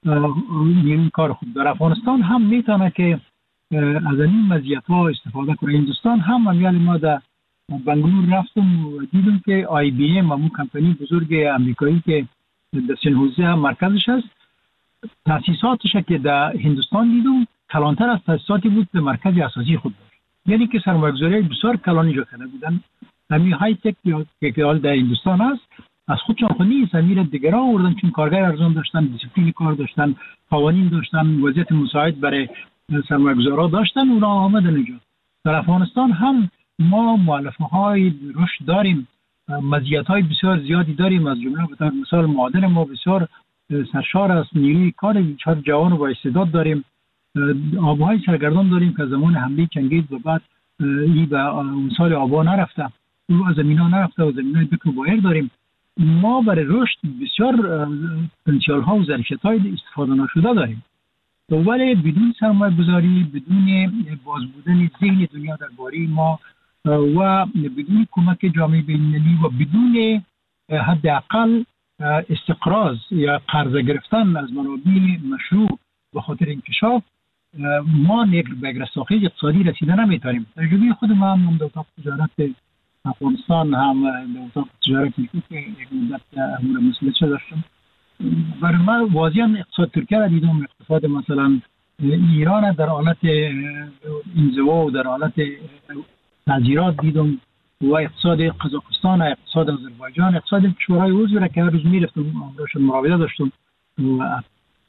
این کار خوب. در افغانستان هم میتونه که از این مزیت ها استفاده کنه. هندوستان هم امیال ما در بنگلور رفتم و دیدم که آی بی ام همون کمپانی بزرگ امریکایی که در سن حوزه مرکزش است تاسیساتش که در هندوستان دیدم کلانتر از تاسیساتی بود که مرکز اساسی خود داشت. یعنی که سرمایه‌گذاری بسیار کلانی جا کرده بودن. همین های تک که حال در هندوستان است از خودشان خود نیست، امیر دیگرها آوردن چون کارگر ارزان داشتن، دیسیپلین کار داشتن، قوانین داشتن، وضعیت مساعد برای سرمایه‌گذارا داشتن، اونا آمدن اینجا. در افغانستان هم ما مؤلفه های رشد داریم، مزیت های بسیار زیادی داریم. از جمله به طور مثال معادن ما بسیار سرشار است، نیروی کار بسیار جوان و با استعداد داریم، آبهای سرگردان داریم که زمان حمله چنگیز و بعد این به مثال آبها نرفته، او از زمین ها نرفته و زمین های بکر و بایر داریم. ما برای رشد بسیار پتانسیل ها و ظرفیت های استفاده نشده داریم، ولی بدون سرمایه گذاری، بدون باز بودن ذهن دنیا درباره ما و بدون کمک جامعه بین‌المللی و بدون حداقل استقراض یا قرض گرفتن از منابع مشروع به خاطر انکشاف ما به رساخی اقتصادی رسیدن نمیتونیم. تجربه خود ما هم در اتاق تجارت افغانستان هم در اتاق تجارت که یک مدت امور مسئله داشتم، برای من واضحا اقتصاد ترکیه را دیدم، اقتصاد مثلا ایران در حالت انزوا و در حالت تغییرات دیدم و اقتصاد قزاقستان، اقتصاد آذربایجان، اقتصاد کشورهای عضو را که هر روز میرفتم امروز مراودات داشتم و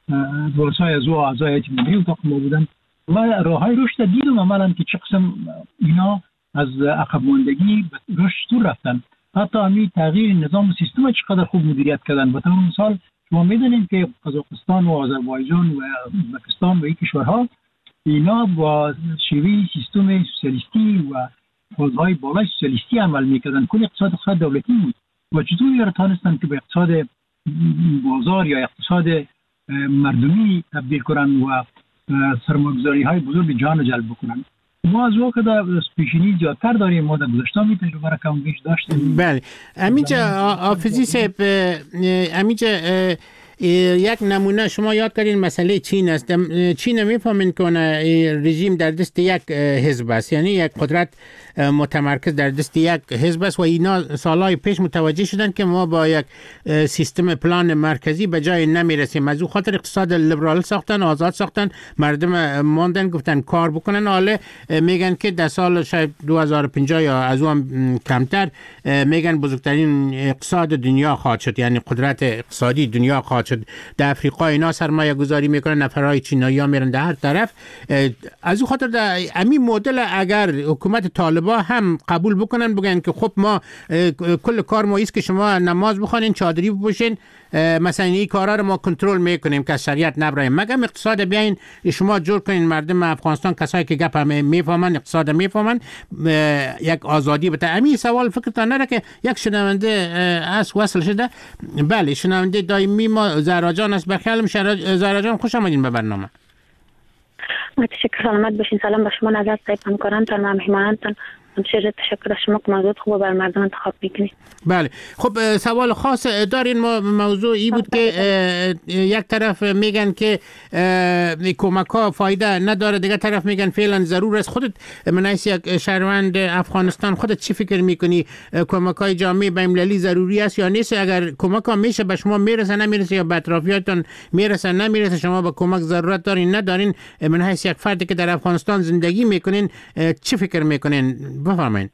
رؤسای از او اعضای هیئت مدیره اتاق ما بودن. من راههای رشد دیدم عملا که چه قسم اینا از عقب ماندگی به رشد تو رفتن. حتی همین تغییر نظام و سیستم چقدر خوب مدیریت کردن. به طور مثال شما میدونید که قزاقستان و آذربایجان و ازبکستان و این کشورها اینا با شیوه سیستم سوسیالیستی و حوزه‌های بالای سوسیالیستی عمل میکردن. کل اقتصاد دولتی بود و چطور یارو تانستن که به اقتصاد بازار یا اقتصاد مردمی تبدیل کنن و سرمایه‌گذاری‌های بزرگ جان جلب بکنن. ما از وقت در پیشینی زیادتر داریم، ما در گذشته می تجربه را کم بیش داشتیم. بله همینجا آفزی صاحب، همینجا یک نمونه شما یاد کردین مسئله چین است. چین میفهمین که رژیم در دست یک حزب است، یعنی یک قدرت متمرکز در دست یک حزب است و اینا سالهای پیش متوجه شدن که ما با یک سیستم پلان مرکزی به جای نمیرسیم. از او خاطر اقتصاد لیبرال ساختن، آزاد ساختن، مردم ماندن گفتن کار بکنن. حالا میگن که در سال شاید 2050 یا از اون کمتر میگن بزرگترین اقتصاد دنیا خواهد شد، یعنی قدرت اقتصادی دنیا خواهد شد. در افریقا اینا سرمایه گذاری میکنن، نفرهای چینایی ها میرن در هر طرف. از او خاطر در همین مدل اگر حکومت طالبان هم قبول بکنن، بگن که خب ما کل کار ما است که شما نماز بخونین، چادری بپوشین، مثلا این کارا رو ما کنترل میکنیم که شریعت نبرایم، مگم اقتصاد بیاین شما جور کنین مردم افغانستان کسایی که گپ هم میفهمن اقتصاد میفهمن یک آزادی بده. همین سوال فکرتان نره که یک شنونده از وصل شده. بله شنونده دائمی ما زهرا جان است. بخیالم زهرا جان خوش آمدین به برنامه. تشکر، سلامت باشین. سلام به شما نظر صاحب، همکارانتان و مهمانانتان. تشکر از شما که موضوع خوب بر مردم انتخاب میکنید. بله خب سوال خاص دارین. ما موضوعی بود که یک طرف میگن که کمک ها فایده نداره، دیگه طرف میگن فعلا ضرور است. خودت من از یک شهروند افغانستان خودت چی فکر میکنی؟ کمک های جامعه بین‌المللی ضروری است یا نیست؟ اگر کمک ها میشه به شما میرسه نمیرسه یا به اطرافیانتون میرسه نمیرسه، شما به کمک ضرورت دارین ندارین؟ من از یک فردی که در افغانستان زندگی میکنین چی فکر میکنین؟ بفرمایید.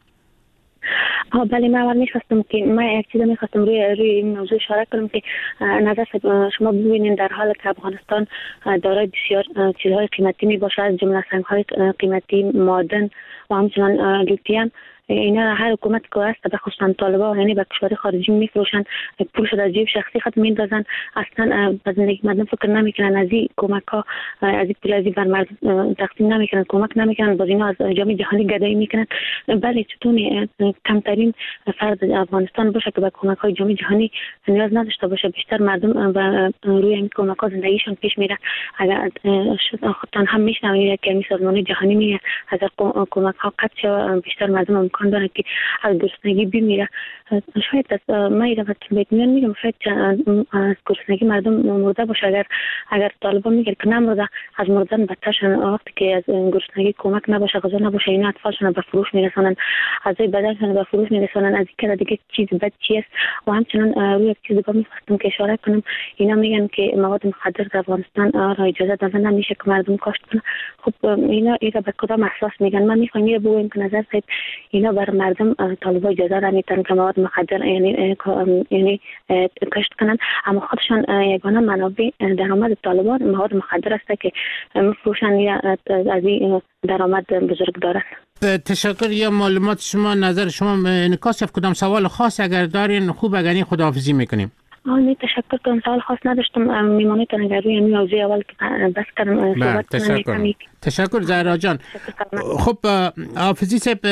بله، من اول میخواستم که یک چیز میخواستم روی این موضوع اشاره کنم که نظر شما ببینید در حال که افغانستان دارای بسیار چیزهای قیمتی میباشه، از جمله سنگ‌های قیمتی، معدن و همچنان لیتیم، اینا هر حکومت که هست به خصوصا طالبان یعنی به کشور خارجی میفروشن، پولش از جیب شخصی خود میندازن، اصلا به زندگی مردم فکر نمیکنن، از این کمک ها از این پول از بر مردم تقسیم نمیکنن، کمک نمیکنن، باز اینا از جامعه جهانی گدایی میکنن. بله چطور کمترین فرد افغانستان باشه که به کمک های جامعه جهانی نیاز نداشته باشه، بیشتر مردم روی این کمک ها زندگیشون پیش میره. اگر خودتان هم میشنوید که این سازمان جهانی میگه اگر کمک ها قطع شود بیشتر مردم امکان داره که از گرسنگی بمیره. شاید ما ایره وقتی بیتمیان میگم شاید از گرسنگی مردم مرده باشه. اگر طالبان میگه که نمرده، از مردن بدتر شدن. وقتی که از گرسنگی کمک نباشه، غذا نباشه، اینا اطفالشون به فروش میرسونن، اعضای بدنشون به فروش میرسونن. از این دیگه چیز بد چیست. و همچنین روی یک چیز دیگه میخواستم که اشاره کنم، اینا میگن که مواد مخدر در افغانستان را اجازه داده نمیشه که مردم کاشت کنه. خب اینا به کدام اساس میگن؟ من میخوام اینو بگم که نظر صاحب اینا بر مردم طالبان اجازه نمیدن که مواد مخدر یعنی کاشت کنن، اما خودشان یگانه منابع درآمد طالبان مواد مخدر است که میفروشن یا از این درآمد بزرگ دارن. تشکر. یا معلومات شما، نظر شما انعکاس کدام سوال خاص اگر دارین خوب اگر خداحافظی میکنیم. نه تشکر کنم، سوال خاص نداشتم. میمانیتون اگر روی این موضوع اول که بس کردم صحبت کنم. تشکر زهرا جان. خب حافظی صاحب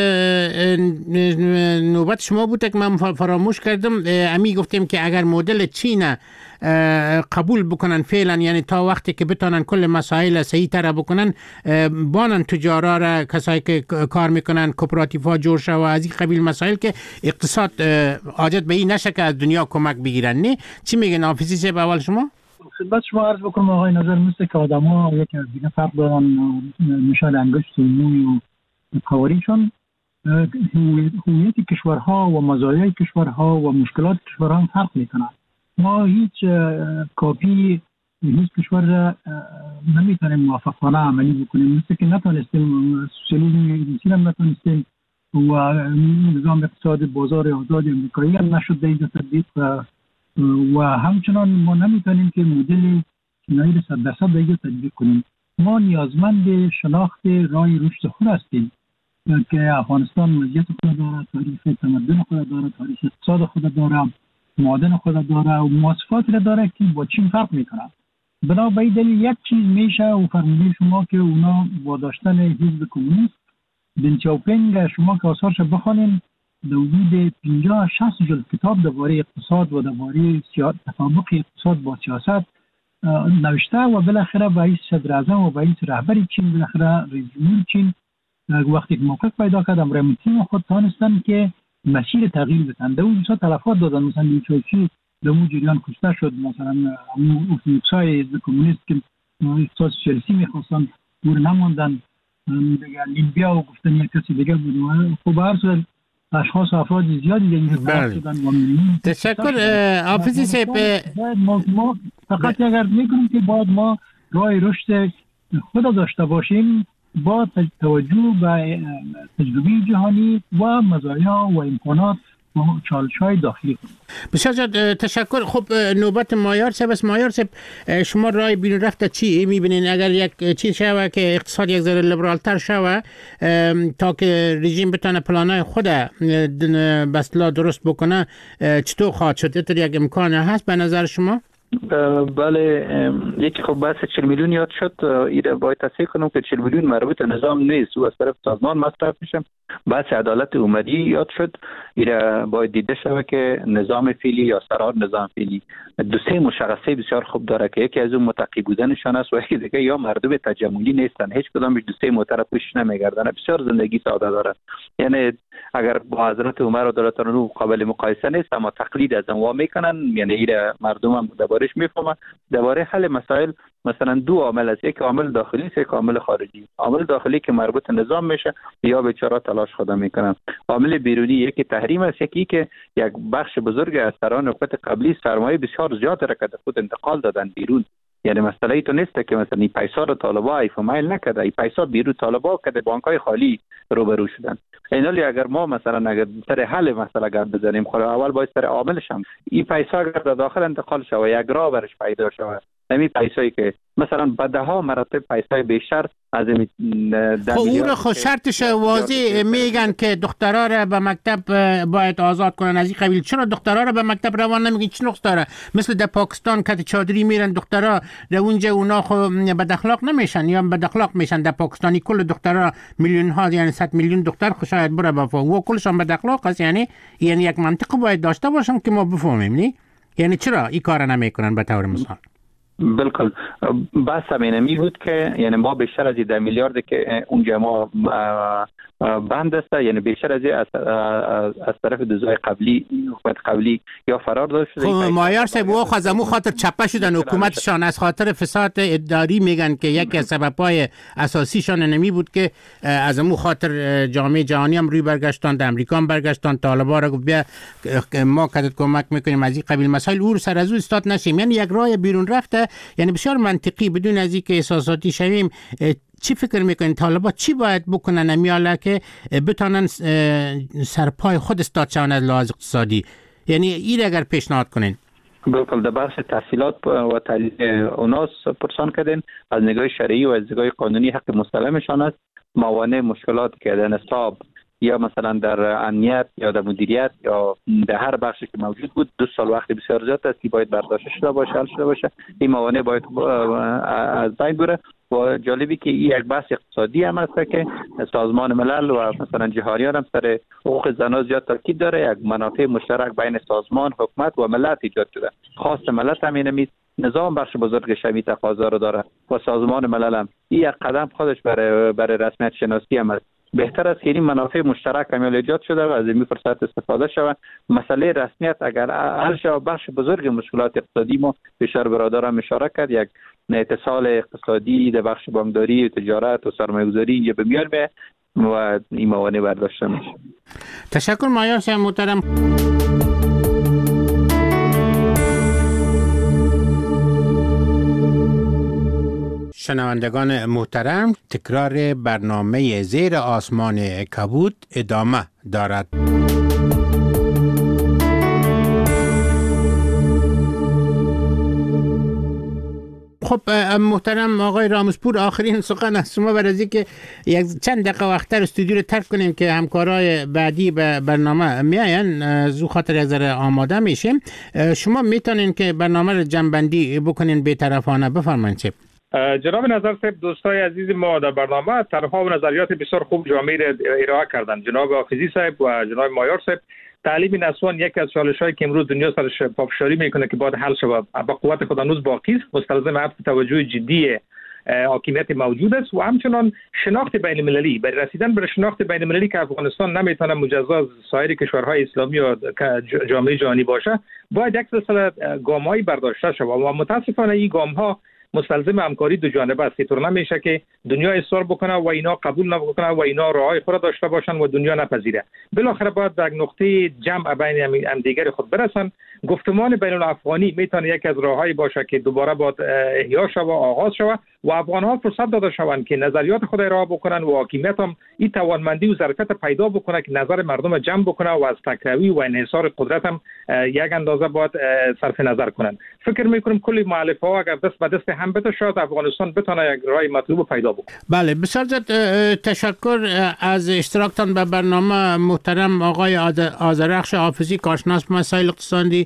نوبت شما بوده که من فراموش کردم. امی گفتیم که اگر مدل چین قبول بکنن فعلا، یعنی تا وقتی که بتونن کل مسائل صحیح تر بکنن، بانن تجارا را، کسایی که کار میکنن، کوپراتیفا جور شو و از این قبیل مسائل که اقتصاد حاجت به این نشه که از دنیا کمک بگیرن. نه چی میگن حافظی صاحب اول شما؟ خدمت شما عرض بکنم آقای نظر مثل که آدم‌ها یکی از دیگه فرق دارن، نشان انگشت و موی و قوارینشون، هویت کشورها و مزایای کشورها و مشکلات کشورها فرق میکنن. ما هیچ کاپی هیچ کشور را نمیتونیم موافقانه عملی بکنیم، مثل که نتونستیم سوسیالیسم روسی را نتونستیم و نظام اقتصاد بازار آزاد امریکایی هم نشد دیگه تطبیق و همچنان ما نمیتونیم که مدل چینایی را 100% دیگه تطبیق کنیم. ما نیازمند شناخت راه رشد خود هستیم که افغانستان مزیت خود داره، تاریخ تمدن خود داره، تاریخ اقتصاد خود داره، معادن خود داره و مواصفاتی را داره که با چین فرق میکنه. بنابراین دلیل یک چیز میشه و فرمودید شما که اونا با داشتن حزب کمونیست دن چاوپینگ، شما که آثارش بخونین در حدود 50-60 جلد کتاب درباره اقتصاد و درباره تطابق اقتصاد با سیاست نوشته و بالاخره رئیس صدر اعظم و رئیس رهبری چین، بالاخره رئیس جمهور چین وقتی که موقع پیدا کرد امر تیم خود تانستن که مسیر تغییر بدن. در اون تلفات دادن، مثلا نیچوچی در اون جریان کشته شد، مثلا اون افیوکسای کمونیست که اقتصاد سوسیالیستی میخواستن دور نماندن دیگه، لیبیا و گفتن یک کسی دیگه بود. خب هر صورت اشخاص و افراد زیادی دیگه شدن. تشکر حافظی صاحب. ما فقط اگر میکنیم که باید ما راه رشد خود داشته باشیم با توجه به تجربه جهانی و مزایا و امکانات و چالش‌های داخلی. بسیار تشکر. خب نوبت مایار صاحب است. مایار صاحب شما راه بیرون رفته چی میبینین؟ اگر یک چیز شوه که اقتصاد یک ذره لیبرال تر شوه تا که رژیم بتونه پلانای خود به اصطلاح درست بکنه، چطور خواهد شد؟ یک امکان هست به نظر شما؟ بله، یکی خب بحث 40 میلیون یاد شد. ایره باید تصحیح کنم که 40 میلیون مربوط نظام نیست، او از طرف سازمان مصرف میشه. بحث عدالت اومدی یاد شد. ایره باید دیده شود که نظام فعلی یا سران نظام فعلی دو سه مشخصه بسیار خوب داره که یکی از اون متقی بودنشان است و یکی دیگه یا مردم تجملی نیستن، هیچ کدامش دو سه معترف پوشش نمیگردن، بسیار زندگی ساده داره. یعنی اگر با حضرت عمر و دولت رو قابل مقایسه نیست، اما تقلید از انواع میکنن. یعنی ایره مردم هم دربارش میفهمن. درباره حل مسائل مثلا دو عامل است، یک عامل داخلی است، یک عامل خارجی. عامل داخلی که مربوط نظام میشه یا بیچاره تلاش خود میکنن. عامل بیرونی یکی تحریم است، یکی که یک بخش بزرگ از سران حکومت قبلی سرمایه بسیار زیاد را که خود انتقال دادن بیرون. یعنی مسئله ای تو نیست که مثلا این پیسا رو طالبا ایفمایل نکرده، این پیسا بیرون طالبا که بانکای خالی روبرو شدن. اینالی اگر ما مثلا اگر سر حل مسئله گرد بزنیم، خود اول باید سر عاملش هم این پیسا اگر در داخل انتقال شود، یک راه برش پیدا شود، همین پیسایی که مثلا به ده ها مراتب پیسای بیشتر از این او رو خود شرطش واضح میگن که دخترها را به مکتب باید آزاد کنن از این قبیل. چرا دخترها را به مکتب روان نمیگن؟ چه نقص داره؟ مثل در پاکستان کت چادری میرن دخترها در اونجا، اونا خو بد اخلاق نمیشن یا بد اخلاق میشن. در پاکستانی کل دخترها میلیون ها، یعنی 100 میلیون دختر خو شاید بره بفهم و کلشون بد اخلاق است. یعنی یک منطق باید داشته باشم که ما بفهمیم. نی یعنی چرا این کار نمیکنن به طور مثال؟ بالکل بس همین بود که یعنی ما بیشتر از 10 میلیارد که اونجا ما بند است، یعنی بیشتر از طرف دوزای قبلی حکومت قبلی یا فرار داده شده. مایار صاحب و خزمو خاطر چپه شدن حکومتشان از خاطر فساد اداری میگن که یکی از سبب‌های اساسیشان نمی بود که از امو خاطر جامعه جهانی هم روی برگشتن، در امریکا هم برگشتن، طالبا را گفت بیا ما کدت کمک میکنیم از این قبیل مسائل او سر از او استاد نشیم. یعنی یک راه بیرون رفته، یعنی بسیار منطقی بدون از اینکه احساساتی شویم. چی فکر میکنین طالبا چی باید بکنن امیالا که بتونن سرپای خود استاد شون از لحاظ اقتصادی؟ یعنی این اگر پیشنهاد کنین. بالکل در بحث تحصیلات و تعلیم اوناس پرسان کردین، از نگاه شرعی و از نگاه قانونی حق مسلمشان است. موانع مشکلاتی که در نصاب یا مثلا در امنیت یا در مدیریت یا در هر بخشی که موجود بود 2 سال وقت بسیار زیاد است که باید برداشت شده باشه، حل شده باشه. این موانع باید از بین بره. و جالبی که این یک بحث اقتصادی هم است که سازمان ملل و مثلا جهانیان هم سر حقوق زنان زیاد تاکید داره. یک منافع مشترک بین سازمان، حکومت و ملت ایجاد شده. خواست ملت همین نظام بخش بزرگ شمی تقاضا رو داره و سازمان ملل هم این یک قدم خودش برای رسمیت شناسی هم است. بهتر است که این منافع مشترک هم ایجاد شده و از این فرصت استفاده شود. مسئله رسمیت اگر حل شود بخش بزرگ مشکلات اقتصادی ما بیشتر برادران اشاره کرد. یک اتصال اقتصادی در بخش بانکداری و تجارت و سرمایه‌گذاری اینجا به میان میاد و این موانع برداشته میشه. تشکر مایار صاحب محترم. شنوندگان محترم، تکرار برنامه زیر آسمان کبود ادامه دارد. خب محترم آقای رامزپور، آخرین سخن از شما برای اینکه یک چند دقیقه وقتر استودیو رو ترک کنیم که همکارای بعدی به برنامه میاین، زو خاطر یک ذره آماده میشیم. شما میتونین که برنامه رو جمع‌بندی بکنین بی‌طرفانه. بفرمایید. جناب نظر صاحب، دوستای عزیز ما در برنامه طرح‌ها و نظریات بسیار خوب جامعه را ارائه کردند. جناب حافظی صاحب و جناب مایار صاحب، تعلیم نسوان یکی از چالش‌هایی که امروز دنیا سرش پافشاری میکنه که باید حل شود. با قوت خود هنوز باقی است، مستلزم افت توجه جدی حاکمیت موجود است و همچنان شناخت بین المللی. برای رسیدن به شناخت بین المللی که افغانستان نمیتونه مجزا سایر کشورهای اسلامی و جامعه جهانی باشه، باید یک سلسله گام‌هایی برداشته شود و متاسفانه این گام‌ها مستلزم همکاری دو جانبه است. اینطور نمیشه که دنیا اصرار بکنه و اینا قبول نکنه و اینا راههای خود داشته باشن و دنیا نپذیره. بالاخره باید به نقطه جمع بین هم دیگر خود برسن. گفتمان بین الافغانی میتونه یک از راههایی باشه که دوباره باید احیا شود و آغاز شود و افغان‌ها فرصت داده شوند که نظریات خود ارائه بکنن و حاکمیت هم این توانمندی و ظرفیت پیدا بکنه که نظر مردم جمع بکنه و از تکروی و انحصار قدرت هم یک اندازه باید صرف نظر کنن. فکر میکنم کلی مؤلفه‌ها اگر دست به دست هم بده شاید افغانستان بتونه یک راه مطلوب پیدا بکنه. بله، بسیار تشکر از اشتراکتان به برنامه. محترم آقای آذرخش حافظی، کارشناس مسائل اقتصادی،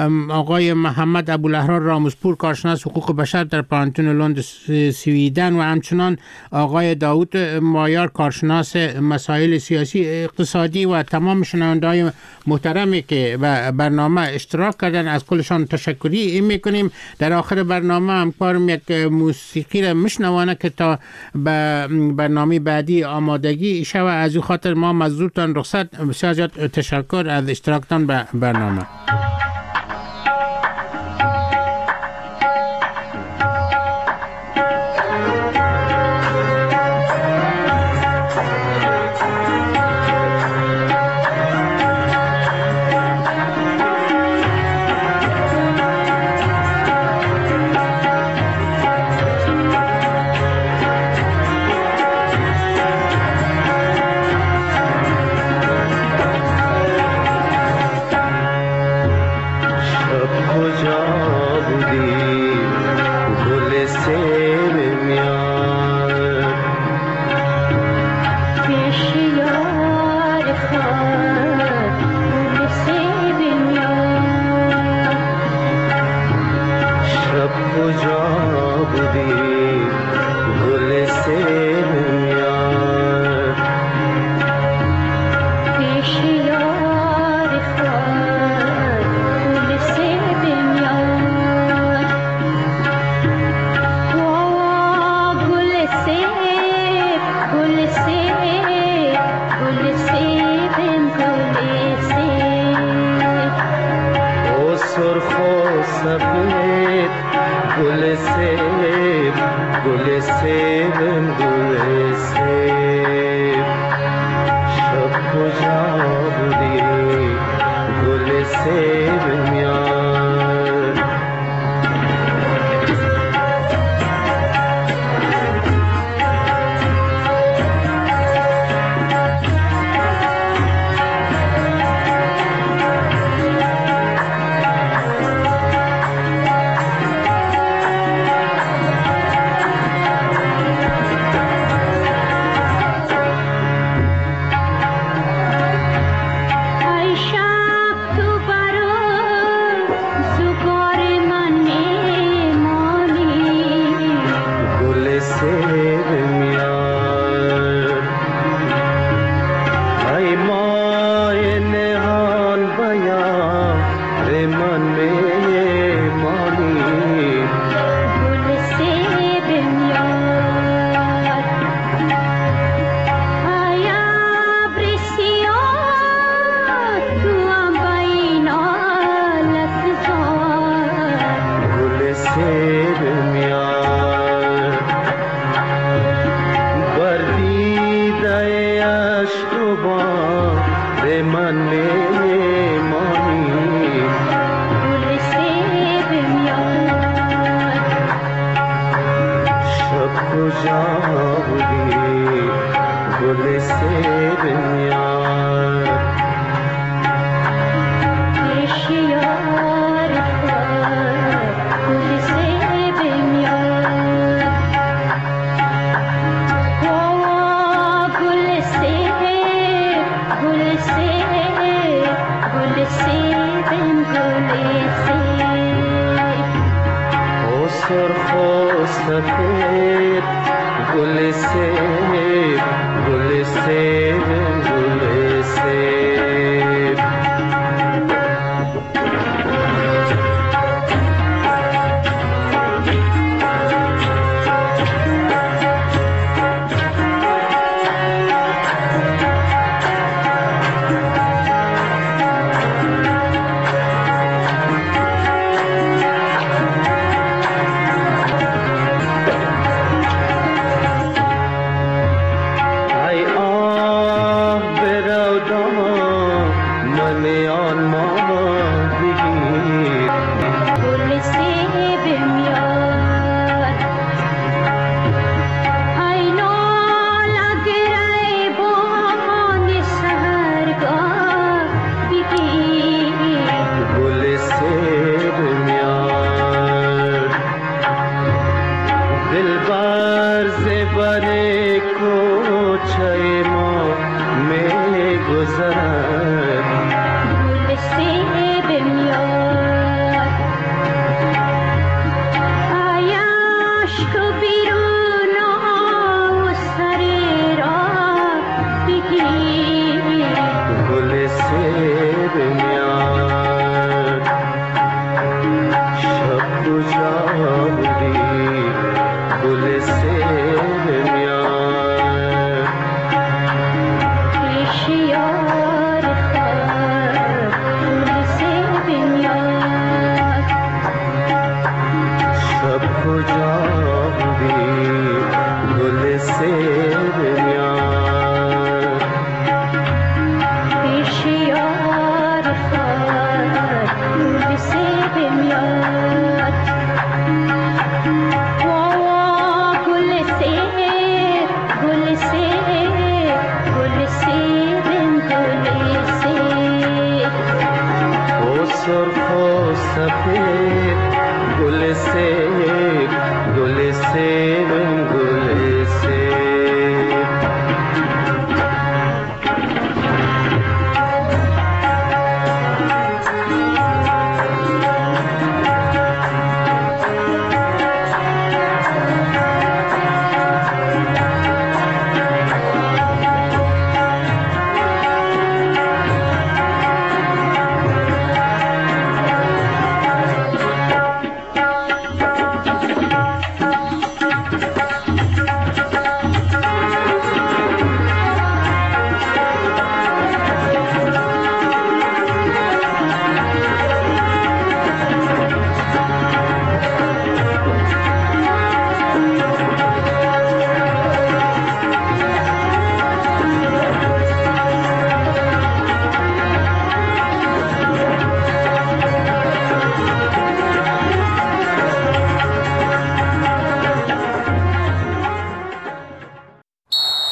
آقای محمد ابوالاحرار رامزپور، کارشناس حقوق بشر در پانتون لند سویدن و همچنان آقای داوود مایار، کارشناس مسائل سیاسی اقتصادی و تمام شنونده‌های محترمی که به برنامه اشتراک کردن، از کلشان تشکری میکنیم. در آخر برنامه همکارم یک موسیقی را میشنوانه که تا به برنامه بعدی آمادگی شود. از این خاطر ما مزدورتان رخصت. بسیار زیاد تشکر از اشتراکتان به برنامه. سیب میاد پیش یار گل سیب میاد گل سیب گل سیب گل سیب گل سیب او سرخ و سفید گل سیب گل سیب گل سیب سرخ و سفید گل سیب گل سیب